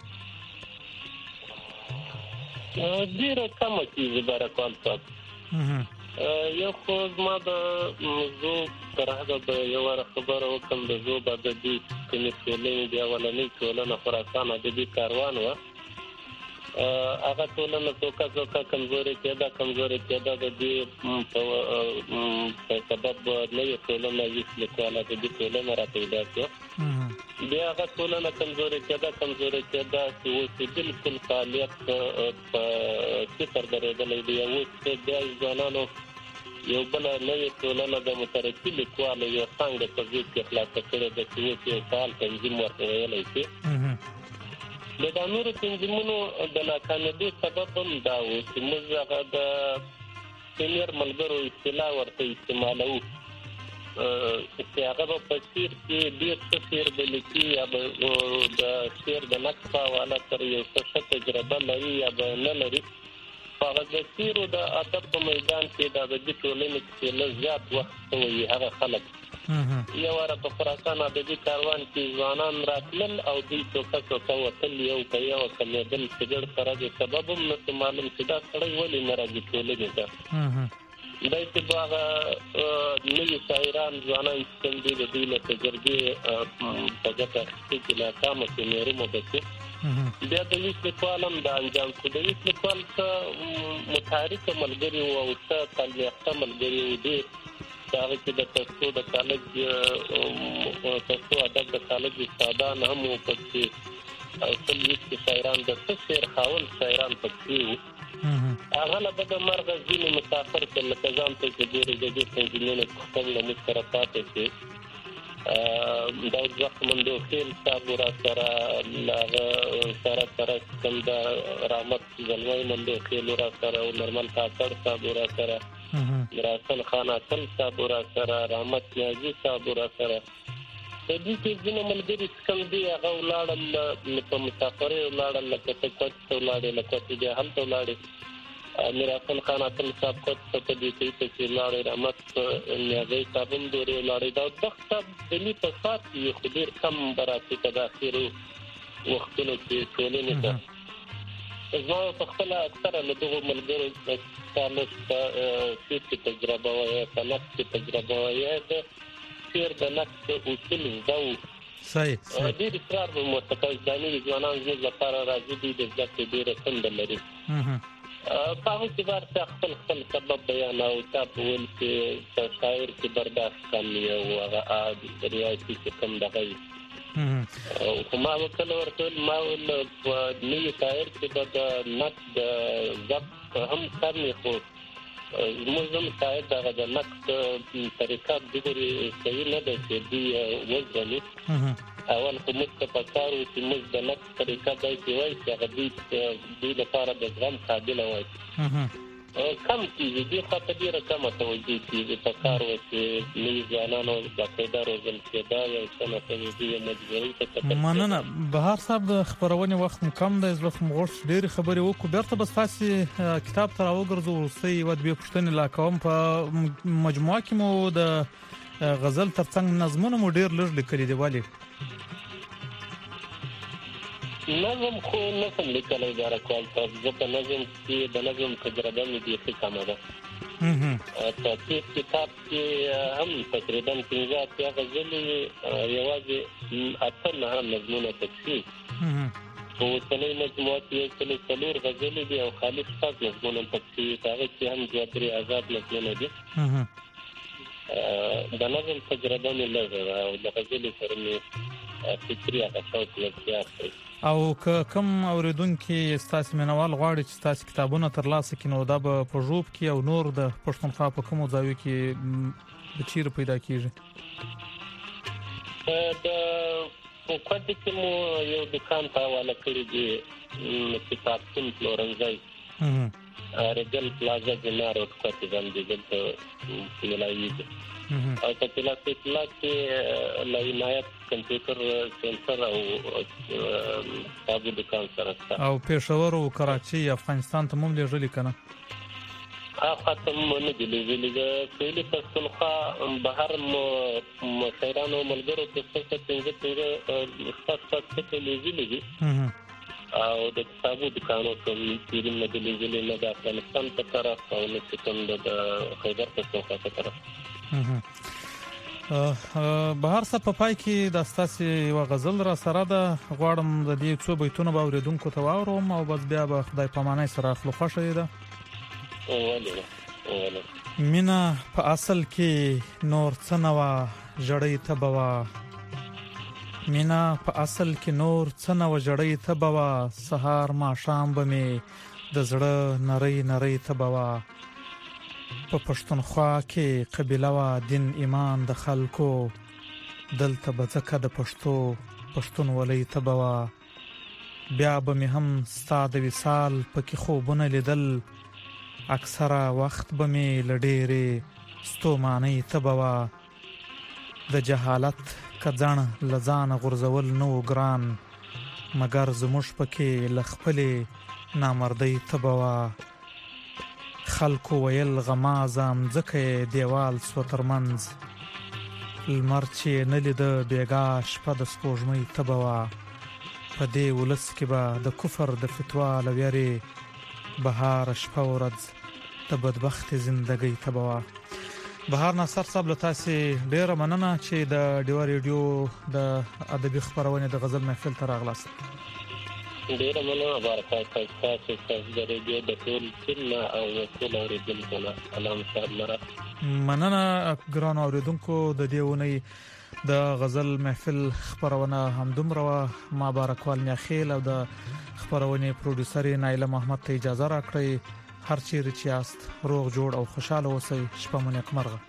ډیره کمه کیږي برکات صاحب یو خو ما د موضوع ترهغه د یو خبره وکم د زو بعد د دې کمیټې دی ولنې ټولنه خراسان د دې کاروان و هغه ټولنه توګه کمزوري کېده د دې په سبب نه یو ټولنه یې لیکواله د دې ټولنه راپیدا شو بیا هغه ټولنه کمزوري کېده چې اوس بالکل فعالیت په صفر درېدلې دی او څه د ځوانانو یو بل نه یو ټولنه د مترقي لیکوالو یو څنګه په دې کې خلاص کړي د چې فعال تنظیم ورکوي شي د نورو تنظیمونو د ناکامۍ سبب هم دا و چې موږ هغه د سینیر ملګرو اصطلاح ورته استعمالو چې هغه په شعر کې ډېر څه شعر د لیکي یا د شعر د نقد حواله سره یو څه تجربه لري یا نه لري هغه د شعر د ادب په میدان کې د ټولنې کې له زیات وخت وي هغه خلک یو ور په خراسان د دې کاروان کې ځوانان راتلل او دې څوکه وتل یو کيو کمېدل چې ډېر سره د سبب هم معلوم چې دا سړی ولې نه راځي ټولنې ته دای چې هغه نوې شاعران ځوانان څنګه د دې له تجربې په ګټه کې لا کومه سمېره مو ده بیا د لیکوالم د انجام څخه د لیکوال څخه متحرک ملګری او څه تلويخته ملګری دي دا چې د پښتو د کالج پښتو ادب د کالج استادان هم په کې او څلويخت شاعران د شعر خاول شاعران پکې هغه له بده مرغ ځینې مسافر کله ځان ته چې ډېر د دې څنګه خپل مشترکات دي دا ځکه موږ د خپل صبر سره لاغه سره څنګه رحمت زلوی موږ د خپل سره او نورمال تاثر صبر سره راسل خان اصل صبر سره رحمت نیازي صبر سره د دې چې ځینې ملګری څنګه دی هغه ولاړل په مسافر ولاړل لکه څه ولاړل لکه چې هم ولاړل میرافن خان اصل صاحب کو په دې چې لاړې رحمت نیازي صاحب هم دوی لاړې دا وخت د دې په سات یو خبر کم براتي تداخیر وختونو کې ټولنې ته زما په خپل اکثر له دغه ملګرو تعلق چې تجربه وایي تنقل تجربه وایي شعر د نقد اصول زو صحیح دې اصرار په متکل ځاني ځوانان زې لپاره راځي دي د ځکه ډېر څنګه لري په هغه کې ورته خپل سبب بیان او تاسو ول چې شاعر کې برداشت کوي او هغه ریاضي کې کوم دغه او ما وکړ ورته ما ول په نیو شاعر کې د نقد ضبط هم کوي خو موږ هم شاید دغه د نقد طریقه د دې صحیح نه ده چې دوی وزني اول خو موږ په کار او چې موږ د نقد طریقه دای چې وایي چې هغه دوی لپاره د ځان قابل وایي کم کیږي د خاطر ډیره کم توجه کیږي په کار و چې نوي ځوانانو د پیدا روزل کېدا یو څه نه کوي مجبوري ته مننه بهار صاحب د خبرونه وخت کم دی زلف مغوش ډیر خبرې وکړو بیرته بس تاسو کتاب تر اوګرځو سي ود به پښتنې لا کوم په مجموعه کې مو د غزل ترڅنګ نظمونه مو ډیر لږ لیکلي دی والی نظم خو نظم لیکلی دا راکول تاسو په نظم کې د نظم تجربه مې ډېره کمه ده په دې کتاب کې هم تقریبا 15 غزلې یوازې اته نه نظمونه تکفي او څلور مجموعه کې څلور غزلې دي او خالص پاک نظمونه تکفي هغه چې هم دوه درې آزاد نظمونه دي د نظم تجربه مې لږه او د غزلې سره مې فکري هغه شوق لږ او کوم اوریدونکو استاسي منوال غواړي چې تاسو کتابونه ترلاسه کړي نو دا په ژوب کې او نور د پښتونخوا په کومو ځایو کې د چیرې پیدا کیږي د کوټې کې مو یو دکان ته حواله کړی دی کتابتون پلورنځي رجل پلازا جنار کوټې باندې د ملایي او په کلاس کې لایمایت کمپیوټر سنټر او تابو دکان سره او پېښور او کراچي افغانستان ته هم لېږلي کنه خاطر نه دی لېږلي د کلی پښتونخوا بهر مشاعرانو ملګرو په څه څه لېږلي دي او د تابو دکانو کوم پیرین نه دی لېږلي نه د افغانستان په طرف او نه کوم د خیبر پښتونخوا په طرف بهر څه په پای کې د استاسي یو غزل را سره ده غواړم د دې څو بیتونو به اوریدونکو ته واورم او بس بیا به خدای پامانه سره خپل خوښه ده مینا په اصل کې نور څه نوا جړې ته بوا مینا په اصل کې نور څه نوا جړې ته بوا سهار ما شام به می د زړه نری نری ته بوا په پښتونخوا کې قبيله وا دین ایمان د خلکو دلته بځکه د پښتون ولې تبوا بیا به مې هم ستاد وصال پکې خوبونه لیدل اکثره وخت به مې لډېره ستوماني تبوا د جهالت کځن لزان غرزول نو ګران مگر زموږ پکې لخپلې نامردی تبوا خلکو ویل غمازم ځکه دیوال سوترمنز المرچې نلید بیګا شپه د سپوږمۍ تبوا په دې ولس کې به د کفر د فتوا لویری بهار شپه ورځ د بدبخت زندګۍ تبوا بهار ناصر صاحب له تاسو ډیره مننه چې د ډیوا ریډیو د ادبي خبرونه د غزل محفل ته راغلاست ډیره مننه برکات تاسو د ریډیو د ټول سیمه او ټول اوریدونکو سلام صاحب مننه ګران اوریدونکو د دیونی د غزل محفل خبرونه همدومره ما بارکوال میاخیل او د خبرونه پروډوسر نایله محمد ته اجازه راکړئ هر چیرې چې یاست روغ جوړ او خوشاله اوسئ شپه مو نیکمرغه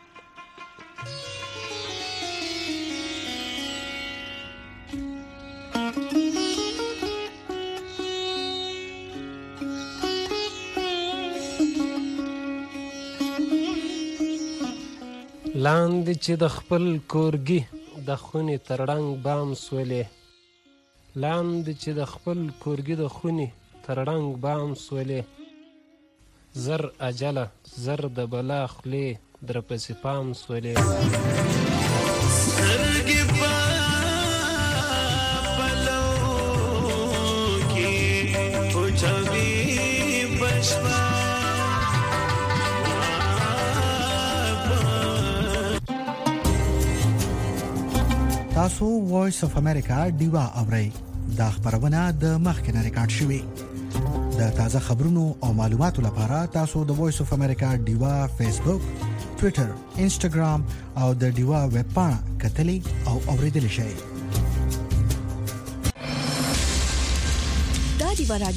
لاندې چې د خپل کورګي د خونې ترړنګ بام سولې لاندې چې د خپل کورګي د خونې ترړنګ بام سولې زر اجله زر د بلا خلې در پسې پام سولې سترګې په پلو کې اوچوي بشپا تاسو وایس اف امریکا دیوا اورئ دا خبرونه د مخکنه ریکارډ شوې د تازه خبرونو او معلوماتو لپاره تاسو د وایس اف امریکا دیوا فیسبوک ټوئیټر انسټاګرام او د دیوا ویب پاڼه کتلی او اوریدل شئ.